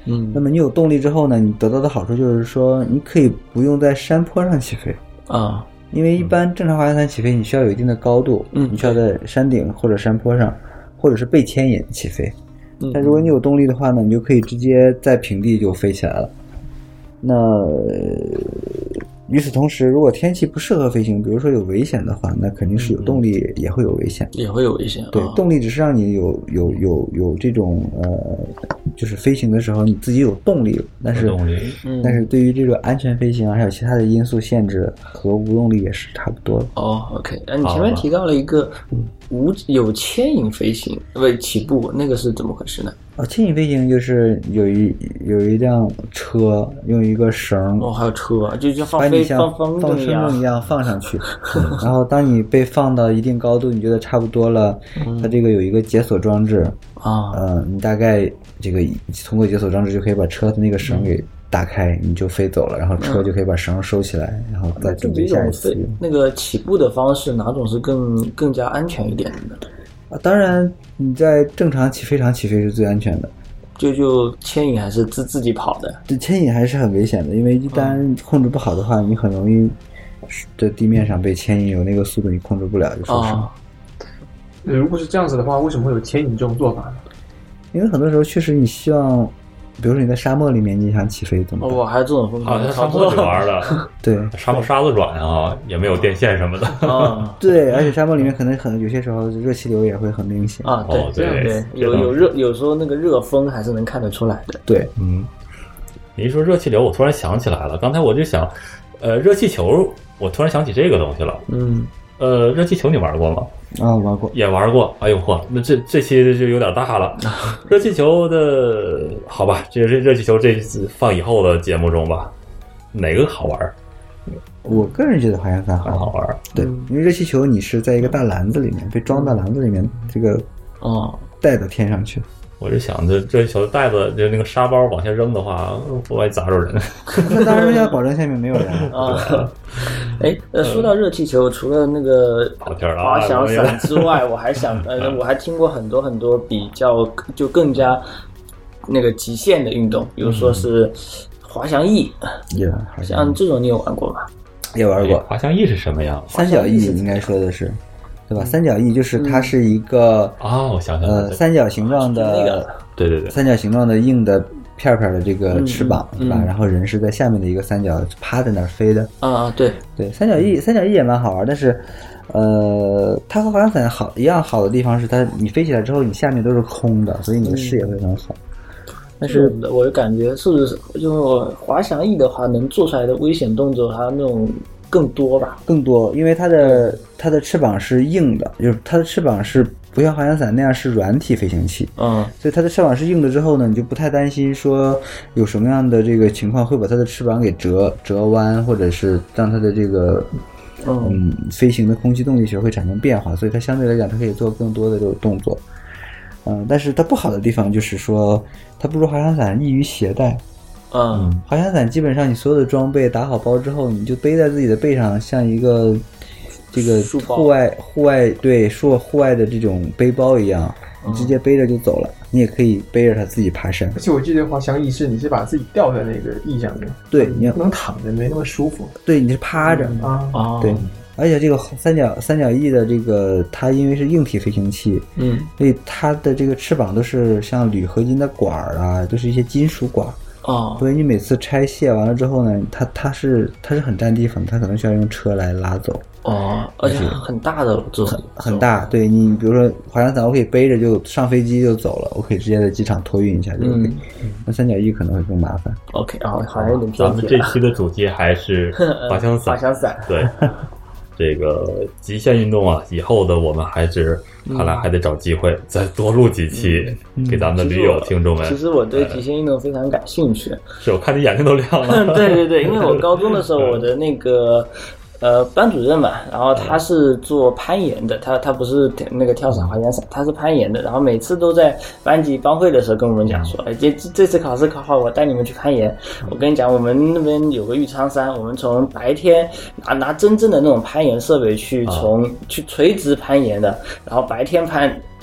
嗯， 那么你有动力之后呢，你得到的好处就是说，你可以不用在山坡上起飞啊， 因为一般正常滑翔伞起飞，你需要有一定的高度， 嗯， 你需要在山顶或者山坡上，或者是被牵引起飞。 嗯， 但如果你有动力的话呢，你就可以直接在平地就飞起来了。那与此同时，如果天气不适合飞行，比如说有危险的话，那肯定是有动力也会有危险， 也会有危险。 对，动力只是让你有有有有这种呃，就是飞行的时候你自己有动力，但是动力， 嗯， 但是对于这个安全飞行啊，还有其他的因素限制和无动力也是差不多的。 哦 ，OK， 那你前面提到了一个无有牵引飞行，不起步，那个是怎么回事呢？ 哦，牵引飞行就是有一有一辆车用一个绳， 哦，还有车，就就放把你像飞放风放筝一样风筝一样放上去，然后当你被放到一定高度，你觉得差不多了， 嗯、 它这个有一个解锁装置啊， 嗯、呃，你大概这个通过解锁装置就可以把车的那个绳给打开，你就飞走了，然后车就可以把绳收起来，然后再准备下一次。 那个起步的方式哪种是更更加安全一点的呢？ 啊，当然你在正常起飞场起飞是最安全的。 就就牵引还是自自己跑的？ 这牵引还是很危险的，因为一旦控制不好的话，你很容易在地面上被牵引，有那个速度你控制不了就受伤。 哦，如果是这样子的话，为什么会有牵引这种做法呢？ 因为很多时候确实你希望，比如说你在沙漠里面你想起飞怎么办？ 哦，还有这种风啊，在沙漠里玩的， 对， 沙漠沙子软啊，也没有电线什么的啊。 对，而且沙漠里面可能很有些时候热气流也会很明显啊。对、 哦、对对，有有热，有时候那个热风还是能看得出来的。 对， 嗯。你一说热气流，我突然想起来了，刚才我就想，呃，热气球，我突然想起这个东西了。 嗯。 呃，热气球你玩过吗？ 啊，玩过， 也玩过。哎呦嚯，那这这期就有点大了。热气球的，好吧，这这热气球这次放以后的节目中吧，哪个好玩？ 我个人觉得滑翔伞很好玩。 对，因为热气球你是在一个大篮子里面被装到篮子里面，这个哦带到天上去。 我就想着这小袋子就那个沙包往下扔的话，万一砸着人。 那当然要保证下面没有人啊。哎，呃，说到热气球，除了那个滑翔伞之外，我还想，呃，我还听过很多很多比较就更加那个极限的运动，比如说是滑翔翼。 也像这种你有玩过吗？ 也玩过。 滑翔翼是什么呀？ 三角翼应该说的是。对吧？三角翼就是它是一个啊、嗯，我想想， 呃，三角形状的， 那个、 对对对， 三角形状的硬的片片的这个翅膀， 嗯、 是吧、 嗯？ 然后人是在下面的一个三角趴在那儿飞的。 啊，对对，三角翼，三角翼也蛮好玩，但是，呃，它和滑翔伞好一样好的地方是它，你飞起来之后，你下面都是空的，所以你的视野会很好。 嗯、但是我感觉是不是，就滑翔翼的话，能做出来的危险动作，还有那种。更多吧， 更多，因为它的它的翅膀是硬的，就是它的翅膀是不像滑翔伞那样是软体飞行器， 嗯， 所以它的翅膀是硬的之后呢，你就不太担心说有什么样的这个情况会把它的翅膀给折折弯，或者是让它的这个嗯, 嗯飞行的空气动力学会产生变化，所以它相对来讲它可以做更多的这种动作，嗯，但是它不好的地方就是说它不如滑翔伞易于携带。 嗯， 滑翔伞基本上你所有的装备打好包之后，你就背在自己的背上，像一个这个户外户外对说户外的这种背包一样，你直接背着就走了。嗯、你也可以背着它自己爬山。 而且我记得滑翔翼是你是把自己吊在那个翼上面， 对，你不能躺着，没那么舒服。 对，你是趴着、 嗯、 啊， 对。而且这个三角三角翼的这个，它因为是硬体飞行器， 嗯， 所以它的这个翅膀都是像铝合金的管儿啊，都是一些金属管。 哦， 所以你每次拆卸完了之后呢，它它是它是很占地方，它可能需要用车来拉走。 哦，而且很大的这种很大，对你比如说滑翔伞，我可以背着就上飞机就走了，我可以直接在机场托运一下就可以。嗯、那三角翼可能会更麻烦。 OK， 然后还有点偏题。 咱们这期的主题还是滑翔伞。 滑翔伞， 对。这个极限运动啊，以后的我们还是看来还得找机会再多录几期，嗯、给咱们的驴友听众们。 其实我对极限运动非常感兴趣， 是我看你眼睛都亮了。 对对对，因为我高中的时候，我的那个呃班主任嘛，然后他是做攀岩的，他他不是那个跳伞滑翔伞，他是攀岩的，然后每次都在班级班会的时候跟我们讲说，哎，这这次考试考好，我带你们去攀岩。我跟你讲，我们那边有个玉昌山，我们从白天拿拿真正的那种攀岩设备去从、啊、去垂直攀岩的，然后白天攀。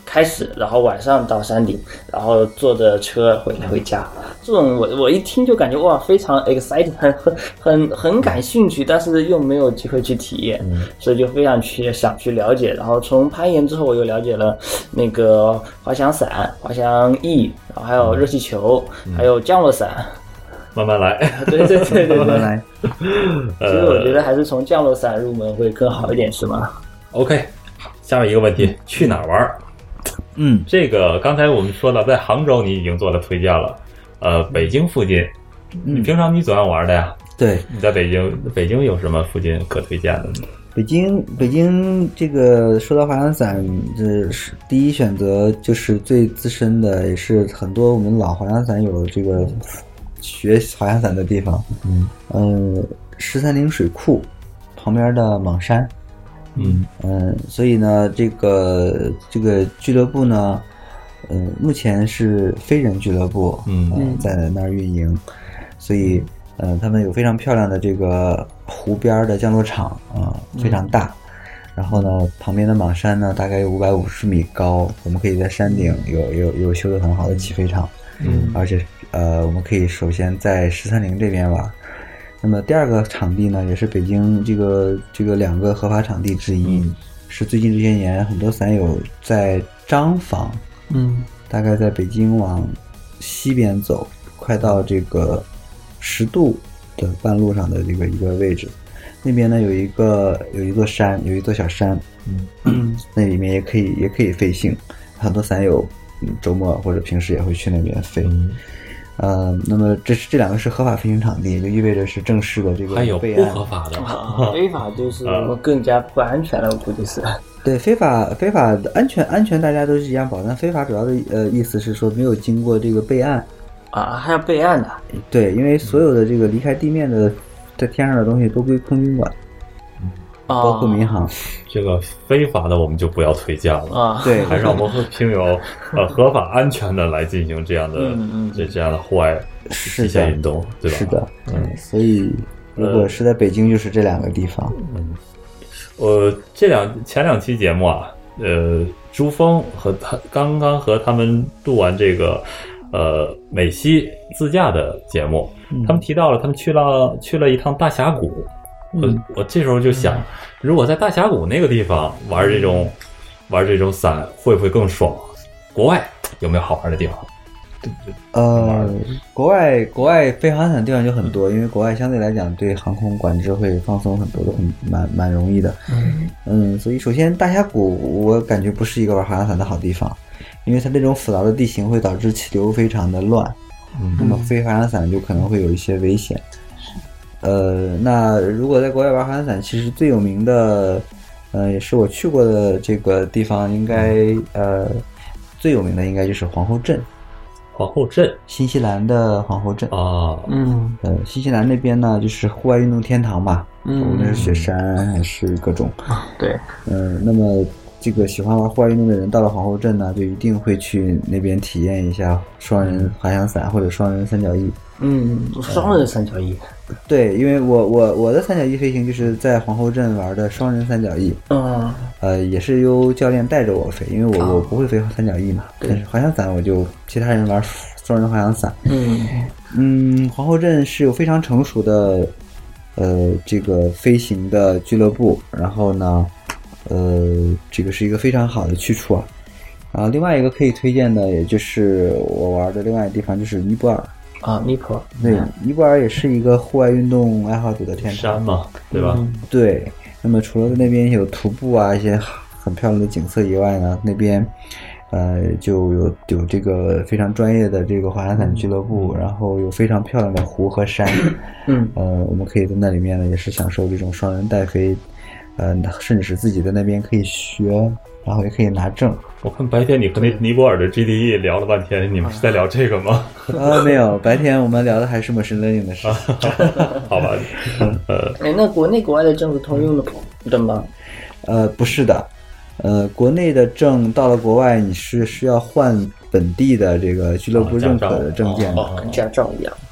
开始，然后晚上到山顶，然后坐着车回回家。这种我我一听就感觉哇，非常 exciting， 很很很很感兴趣，但是又没有机会去体验，嗯、所以就非常去想去了解。然后从攀岩之后，我又了解了那个滑翔伞、滑翔翼，然后还有热气球，嗯、还有降落伞。 慢慢来， 对对对对对， 慢慢来。 其实我觉得还是从降落伞入门会更好一点，是吗 ？OK， 下面一个问题，嗯、去哪儿玩？ 嗯， 这个刚才我们说了，在杭州你已经做了推荐了，呃，北京附近， 嗯、 你平常你总要玩的呀？ 对， 你在北京，北京有什么附近可推荐的呢？ 北京，北京这个说到滑翔伞，这是第一选择就是最资深的，也是很多我们老滑翔伞有这个学滑翔伞的地方。嗯嗯，十三陵水库旁边的莽山。嗯嗯，所以呢，这个这个俱乐部呢，嗯、呃，目前是非人俱乐部，嗯、呃，在那儿运营，所以。嗯、呃，他们有非常漂亮的这个湖边的降落场啊、呃，非常大。嗯、然后呢，旁边的莽山呢，大概有五百五十米高，我们可以在山顶有有有修得很好的起飞场。嗯，而且呃，我们可以首先在十三陵这边玩。那么第二个场地呢，也是北京这个这个两个合法场地之一，嗯、是最近这些年很多伞友在张坊，嗯，大概在北京往西边走，快到这个。十渡的半路上的这个一个位置，那边呢有一个有一座山，有一座小山，嗯，那里面也可以也可以飞行，很多伞友、嗯、周末或者平时也会去那边飞。嗯、呃，那么这是这两个是合法飞行场地，就意味着是正式的这个备案。 还有不合法的， 啊、非法就是更加不安全了，我估计是。 对，非法非法的安全安全大家都是一样保障，非法主要的呃意思是说没有经过这个备案。 啊，还要备案的。 对，因为所有的这个离开地面的，在天上的东西都归空军管，嗯，包括民航。 这个非法的我们就不要推荐了啊， 对， 还是让我们凭有呃合法安全的来进行这样的嗯嗯这这样的户外极限运动，对吧？ 是的，嗯，所以如果是在北京，就是这两个地方。 嗯，我这两前两期节目啊，呃，朱峰和他刚刚和他们录完这个。呃，美西自驾的节目，嗯、他们提到了他们去了去了一趟大峡谷。嗯、我我这时候就想，嗯、如果在大峡谷那个地方玩这种、嗯、玩这种伞，会不会更爽？国外有没有好玩的地方？ 呃，国外国外飞航伞的地方就很多，因为国外相对来讲对航空管制会放松很多，都很蛮蛮容易的。嗯嗯，所以首先大峡谷我感觉不是一个玩滑翔伞的好地方。因为它这种复杂的地形会导致气流非常的乱，嗯、那么飞滑翔伞就可能会有一些危险。呃，那如果在国外玩滑翔伞，其实最有名的，呃，也是我去过的这个地方，应该呃最有名的应该就是皇后镇。 皇后镇， 新西兰的皇后镇啊， 嗯，呃，新西兰那边呢，就是户外运动天堂吧，嗯，无论是雪山还是各种， 啊，对， 嗯、呃，那么。这个喜欢玩户外运动的人到了皇后镇呢，就一定会去那边体验一下双人滑翔伞或者双人三角翼。 嗯，双人三角翼。 呃、对，因为我我我的三角翼飞行就是在皇后镇玩的双人三角翼。嗯。呃，也是由教练带着我飞，因为我、哦、我不会飞三角翼嘛。但是滑翔伞我就其他人玩双人滑翔伞。嗯嗯，皇后镇是有非常成熟的呃这个飞行的俱乐部，然后呢。呃，这个是一个非常好的去处啊。然后另外一个可以推荐的，也就是我玩的另外一个地方，就是尼泊尔啊，尼泊尔。 对，尼泊尔也是一个户外运动爱好者的天堂， 山嘛，对吧？ 嗯、对。那么除了那边有徒步啊一些很漂亮的景色以外呢，那边呃就有有这个非常专业的这个滑翔伞俱乐部，然后有非常漂亮的湖和山。嗯。呃，我们可以在那里面呢，也是享受这种双人带飞。呃，甚至是自己在那边可以学，然后也可以拿证。 我看白天你和那尼泊尔的 G D E 聊了半天，你们是在聊这个吗？ 啊，没有，白天我们聊的还是 machine learning 的事情。 好吧， 呃，哎，那国内国外的证是通用的的吗？ 呃，不是的，呃，国内的证到了国外，你是需要换本地的这个俱乐部认可的证件的， 哦，跟驾照一样。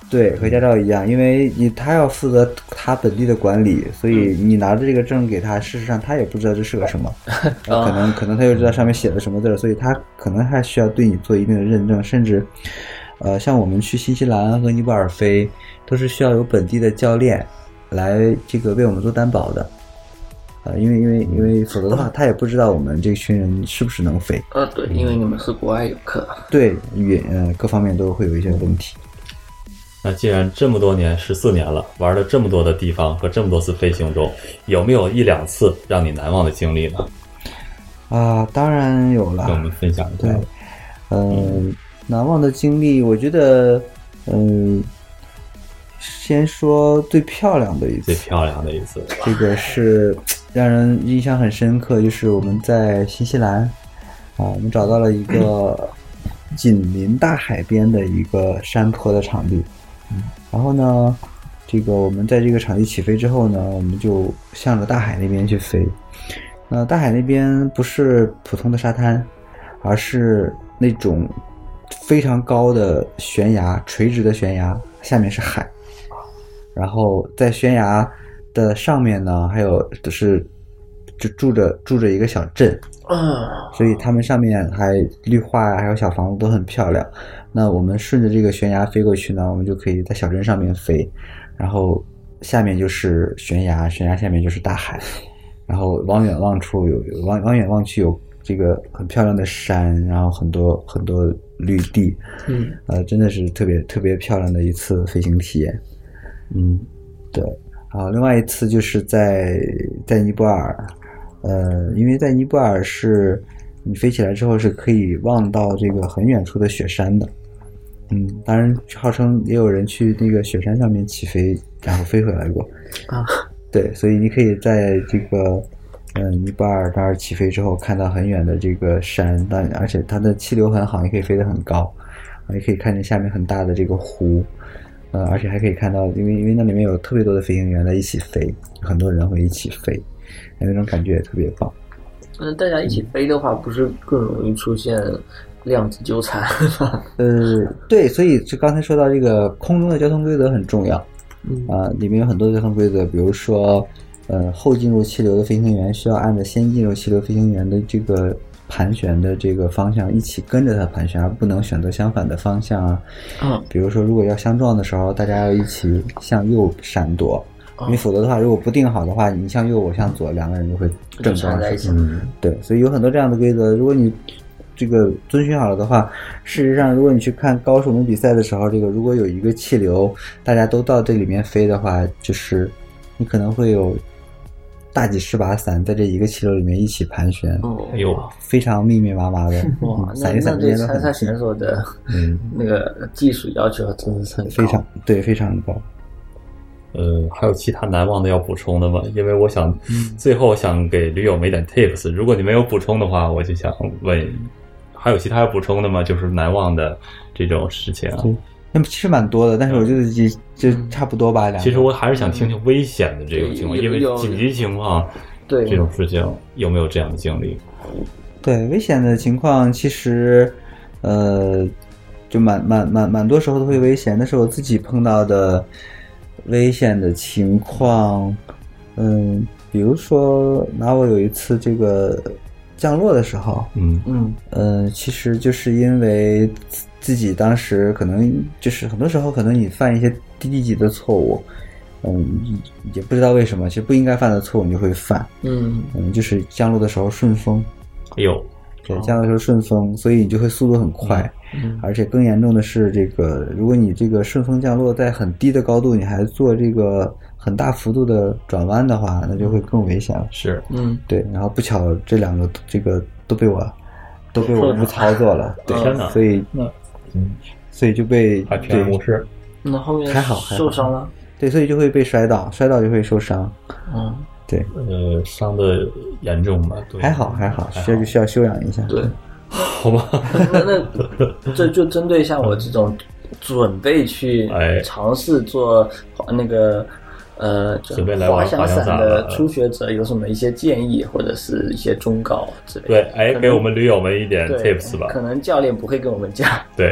对，和驾照一样，因为你他要负责他本地的管理，所以你拿着这个证给他，事实上他也不知道这是个什么，可能可能他就知道上面写的什么字，所以他可能还需要对你做一定的认证，甚至，呃，像我们去新西兰和尼泊尔飞，都是需要有本地的教练来这个为我们做担保的。呃，因为因为因为否则的话，他也不知道我们这群人是不是能飞。 呃，对，因为你们是国外游客， 对，语言呃各方面都会有一些问题。 那既然这么多年，十四年了，玩了这么多的地方和这么多次飞行中，有没有一两次让你难忘的经历呢？ 啊，当然有了， 跟我们分享一下。 对，嗯、呃，难忘的经历，我觉得，嗯、呃。先说最漂亮的一次， 最漂亮的一次， 这个是让人印象很深刻，就是我们在新西兰啊，我们找到了一个紧邻大海边的一个山坡的场地，嗯，然后呢，这个我们在这个场地起飞之后呢，我们就向着大海那边去飞。那大海那边不是普通的沙滩，而是那种非常高的悬崖，垂直的悬崖，下面是海。然后在悬崖的上面呢，还有就是就住着住着一个小镇，所以他们上面还绿化呀，还有小房子都很漂亮。那我们顺着这个悬崖飞过去呢，我们就可以在小镇上面飞，然后下面就是悬崖，悬崖下面就是大海，然后往远望处有往往远望去有这个很漂亮的山，然后很多很多绿地，嗯，呃，真的是特别特别漂亮的一次飞行体验。嗯，对。好，另外一次就是在在尼泊尔，呃，因为在尼泊尔是你飞起来之后是可以望到这个很远处的雪山的。嗯，当然号称也有人去那个雪山上面起飞，然后飞回来过。啊，对，所以你可以在这个嗯尼泊尔那儿起飞之后看到很远的这个山，但而且它的气流很好，你可以飞得很高，也可以看见下面很大的这个湖。呃，而且还可以看到，因为因为那里面有特别多的飞行员在一起飞，很多人会一起飞，那种感觉也特别棒。 那大家一起飞的话，不是更容易出现量子纠缠吗？ 呃，对，所以就刚才说到这个空中的交通规则很重要，嗯啊、呃，里面有很多交通规则，比如说，呃，后进入气流的飞行员需要按照先进入气流飞行员的这个盘旋的这个方向一起跟着它盘旋，而不能选择相反的方向啊。嗯，比如说如果要相撞的时候，大家要一起向右闪躲，因为否则的话，如果不定好的话，你向右我向左，两个人就会正撞在一起。嗯，对，所以有很多这样的规则，如果你这个遵循好了的话，事实上如果你去看高手们比赛的时候，这个如果有一个气流大家都到这里面飞的话，就是你可能会有大几十把伞在这一个气流里面一起盘旋， 哎呦， 非常密密麻麻的， 哇，那那对参赛选手的嗯那个技术要求真是很高， 非常对，非常高。 呃，还有其他难忘的要补充的吗？因为我想、嗯、最后想给驴友们一点 tips， 如果你没有补充的话，我就想问，还有其他要补充的吗？就是难忘的这种事情啊。 那么其实蛮多的，但是我觉得就就差不多吧。两个其实我还是想听听危险的这种情况，因为紧急情况， 对这种事情有没有这样的经历？ 对，危险的情况其实呃就蛮蛮蛮蛮多时候都会危险，但是我自己碰到的危险的情况，嗯，比如说拿我有一次这个降落的时候，嗯嗯呃，其实就是因为自己当时可能就是很多时候可能你犯一些低级的错误，嗯，也不知道为什么，其实不应该犯的错误你就会犯，嗯嗯，就是降落的时候顺风， 哎呦， 对，降落的时候顺风，所以你就会速度很快，嗯，而且更严重的是这个，如果你这个顺风降落在很低的高度，你还做这个很大幅度的转弯的话，那就会更危险了。 是， 嗯，对，然后不巧这两个这个都被我都被我误操作了，对，所以嗯，所以就被还平安无事。 那后面还好受伤了， 对，所以就会被摔倒，摔倒就会受伤。嗯，对， 呃，伤的严重吧？ 还好还好，这就需要休养一下。 对， 好吧。 那那这就针对像我这种准备去尝试做那个。呃， 准备来玩滑翔伞的初学者有什么一些建议或者是一些忠告之类的？ 对，哎，给我们驴友们一点 tips 吧。 可能教练不会跟我们讲。 对，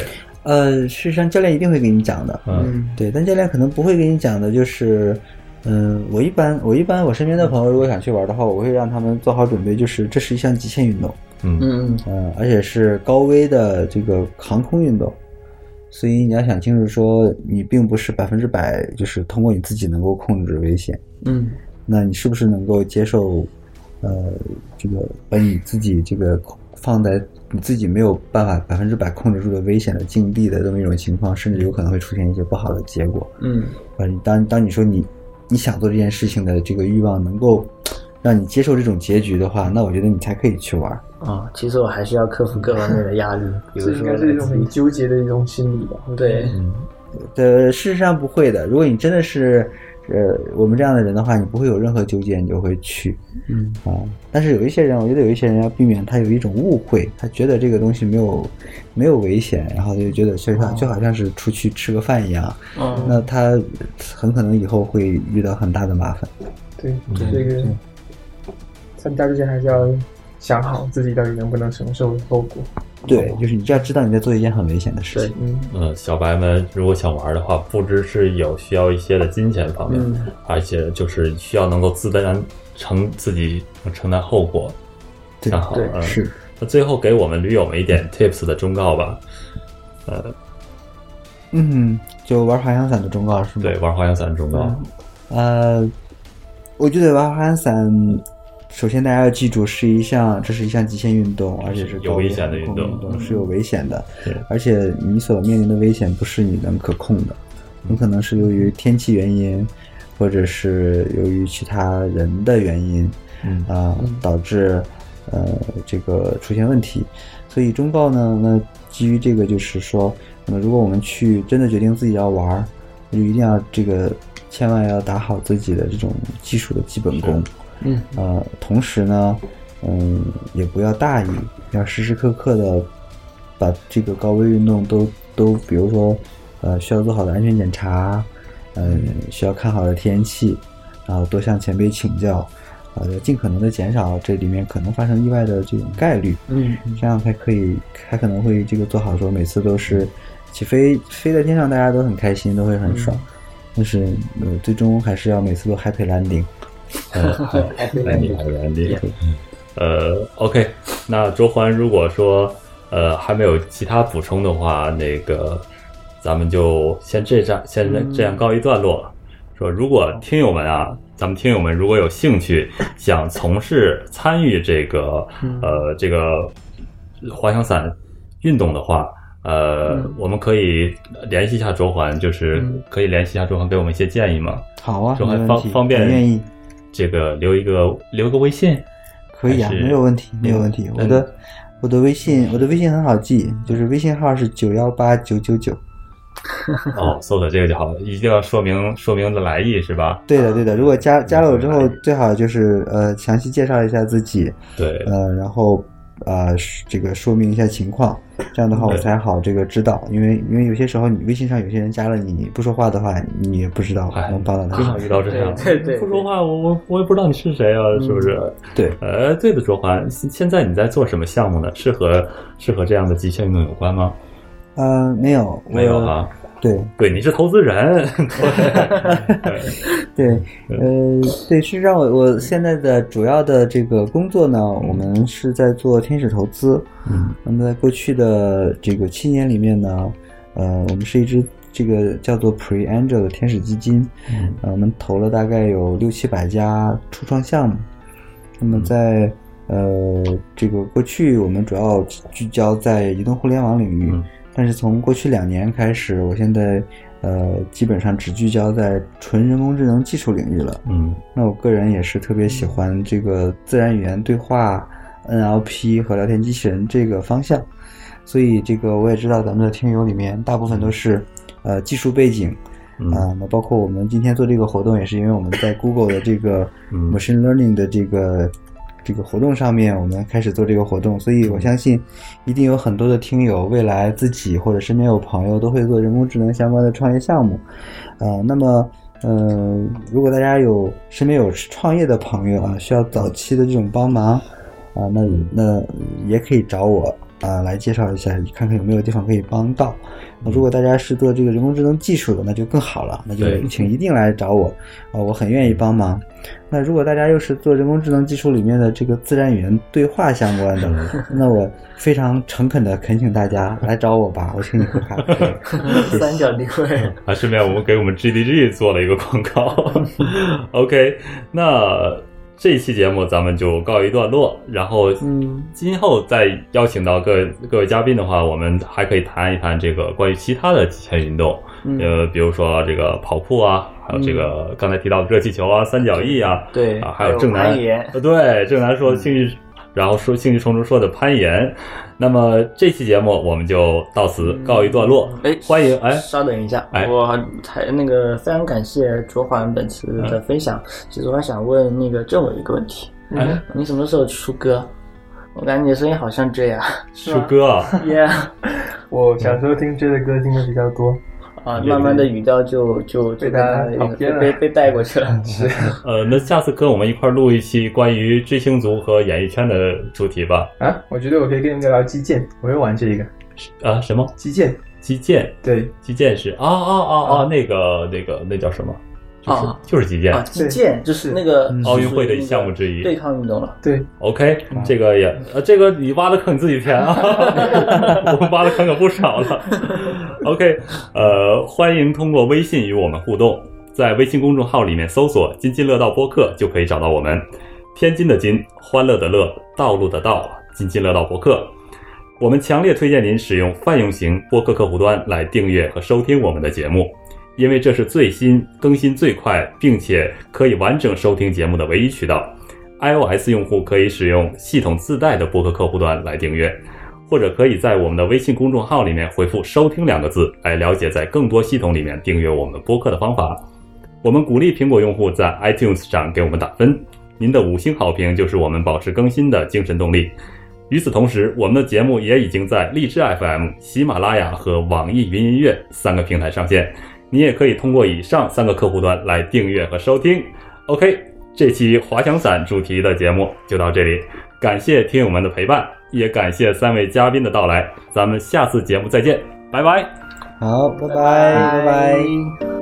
呃，事实上教练一定会给你讲的， 嗯， 对，但教练可能不会给你讲的就是，嗯、呃，我一般我一般我身边的朋友如果想去玩的话，我会让他们做好准备，就是这是一项极限运动， 嗯嗯嗯、呃，而且是高危的这个航空运动，所以你要想清楚说，你并不是百分之百就是通过你自己能够控制危险， 嗯， 那你是不是能够接受，呃，这个把你自己这个放在你自己没有办法百分之百控制住的危险的境地的这么一种情况，甚至有可能会出现一些不好的结果。 嗯， 呃，当当你说你你想做这件事情的这个欲望能够让你接受这种结局的话，那我觉得你才可以去玩。 啊、哦，其实我还是要克服各方面的压力，比如说这应该是一种很纠结的一种心理吧？ 对， 嗯， 呃，事实上不会的。如果你真的是呃我们这样的人的话，你不会有任何纠结，你就会去。 嗯啊，但是有一些人，我觉得有一些人要避免他有一种误会，他觉得这个东西没有没有危险，然后他就觉得就像就好像是出去吃个饭一样， 哦， 那他很可能以后会遇到很大的麻烦。 对，这个参加之前还是要想好自己到底能不能承受后果。 对，就是你就要知道你在做一件很危险的事情。 嗯， 呃，小白们如果想玩的话，不只是有需要一些的金钱方面， 嗯、 而且就是需要能够自担承自己承担后果。 对， 好， 对， 嗯， 是。 那最后给我们驴友们一点 tips 的忠告吧。呃， 嗯，就玩滑翔伞的忠告是吗？ 对，玩滑翔伞的忠告。 嗯、呃，我觉得玩滑翔伞。首先，大家要记住，是一项这是一项极限运动，而且是有危险的运动， 运动是有危险的。 对， 而且你所面临的危险不是你能可控的，很可能是由于天气原因，或者是由于其他人的原因， 嗯啊、呃，导致呃这个出现问题。所以忠告呢，那基于这个就是说，那么如果我们去真的决定自己要玩，就一定要这个千万要打好自己的这种技术的基本功。 嗯， 呃，同时呢，嗯，也不要大意，要时时刻刻的把这个高危运动都都，比如说，呃，需要做好的安全检查，嗯、呃，需要看好的天气，然后多向前辈请教，呃，尽可能的减少这里面可能发生意外的这种概率， 嗯， 这样才可以，才可能会这个做好说每次都是起飞飞在天上，大家都很开心，都会很爽，嗯、但是呃，最终还是要每次都 happy landing。 呃，来你，来你，呃 ，OK， 那周欢如果说呃还没有其他补充的话，那个咱们就先这样，先这样告一段落。嗯、说如果听友们啊，咱们听友们如果有兴趣想从事参与这个呃这个滑翔伞运动的话，呃，嗯、我们可以联系一下周欢，就是可以联系一下周欢，给我们一些建议吗？ 好啊， 周欢方方便愿意。 这个留一个留个微信， 可以啊，没有问题，没有问题。我的我的微信我的微信很好记，就是微信号是九幺八九九九。 哦，搜索这个就好了，一定要说明说明的来意是吧？ 对的，对的。如果加加了我之后，最好就是呃详细介绍一下自己， 对， 呃，然后呃这个说明一下情况，这样的话我才好这个知道，因为因为有些时候你微信上有些人加了你，你不说话的话，你也不知道能帮到他。 经常遇到这样， 对 对, 对， 不说话，我我我也不知道你是谁啊，是不是？ 对， 呃，对的，周欢，现在你在做什么项目呢？是和是和这样的极限运动有关吗？ 呃，没有， 没有啊。 对对，你是投资人。 对对，呃，对，事实上我我现在的主要的这个工作呢，我们是在做天使投资。 嗯， 那么在过去的这个七年里面呢，呃，我们是一支这个叫做 Pre-Angel 的天使基金。 嗯， 呃，我们投了大概有六七百家初创项目。那么在呃这个过去，我们主要聚焦在移动互联网领域。 嗯， 但是从过去两年开始，我现在呃基本上只聚焦在纯人工智能技术领域了。 嗯， 那我个人也是特别喜欢这个自然语言对话、N L P 和聊天机器人这个方向，所以这个我也知道咱们的听友里面大部分都是呃技术背景。 嗯、 啊，那包括我们今天做这个活动，也是因为我们在 Google 的这个 machine learning 的这个。这个活动上面我们开始做这个活动，所以我相信一定有很多的听友未来自己或者身边有朋友都会做人工智能相关的创业项目。呃那么呃如果大家有身边有创业的朋友啊，需要早期的这种帮忙啊，那那也可以找我啊、呃、来介绍一下，看看有没有地方可以帮到。那如果大家是做这个人工智能技术的，那就更好了，那就请一定来找我啊、呃，我很愿意帮忙。那如果大家又是做人工智能技术里面的这个自然语言对话相关的，那我非常诚恳的恳请大家来找我吧，我请你喝咖啡。 三角定位啊，顺便我们给我们 G D G 做了一个广告。OK， 那这一期节目咱们就告一段落，然后嗯，今后再邀请到各各位嘉宾的话，我们还可以谈一谈这个关于其他的极限运动，嗯、呃，比如说这个跑酷啊，还有这个刚才提到的热气球啊、三角翼啊， 对啊，还有正南，呃，对，正南说兴趣。嗯然后说兴趣冲冲说的攀岩，那么这期节目我们就到此告一段落。 哎、嗯， 欢迎哎， 稍等一下， 哎， 我还那个非常感谢卓环本次的分享。嗯、其实我还想问那个政委一个问题，嗯，你什么时候出歌？我感觉你的声音好像这样。 出歌啊 ？Yeah， 我小时候听这的歌听的比较多。 啊，慢慢的语调就就就被他被被被带过去了。 是， 呃，那下次跟我们一块录一期关于追星族和演艺圈的主题吧。 啊，我觉得我可以跟你们聊聊击剑，我会玩这个。 啊，什么？ 击剑？ 击剑？ 对， 击剑是啊啊啊啊，那个那个那叫什么？就是、啊、就是击剑啊，击剑就是那个奥运会的项目之一， 对抗运动了。 对 ，OK，、嗯、这个也呃，这个你挖的坑你自己填啊，我们挖的坑可不少了。OK， 呃，欢迎通过微信与我们互动，在微信公众号里面搜索“津津乐道播客”就可以找到我们。天津的津，欢乐的乐，道路的道，津津乐道播客。我们强烈推荐您使用泛用型播客客户端来订阅和收听我们的节目。因为这是最新更新最快并且可以完整收听节目的唯一渠道。 iOS 用户可以使用系统自带的播客客户端来订阅，或者可以在我们的微信公众号里面回复收听两个字来了解在更多系统里面订阅我们播客的方法。我们鼓励苹果用户在 iTunes 上给我们打分，您的五星好评就是我们保持更新的精神动力。与此同时，我们的节目也已经在荔枝 F M、 喜马拉雅和网易云音乐三个平台上线，你也可以通过以上三个客户端来订阅和收听。 OK， 这期滑翔伞主题的节目就到这里，感谢听友们的陪伴，也感谢三位嘉宾的到来，咱们下次节目再见，拜拜。 好，拜拜，拜拜。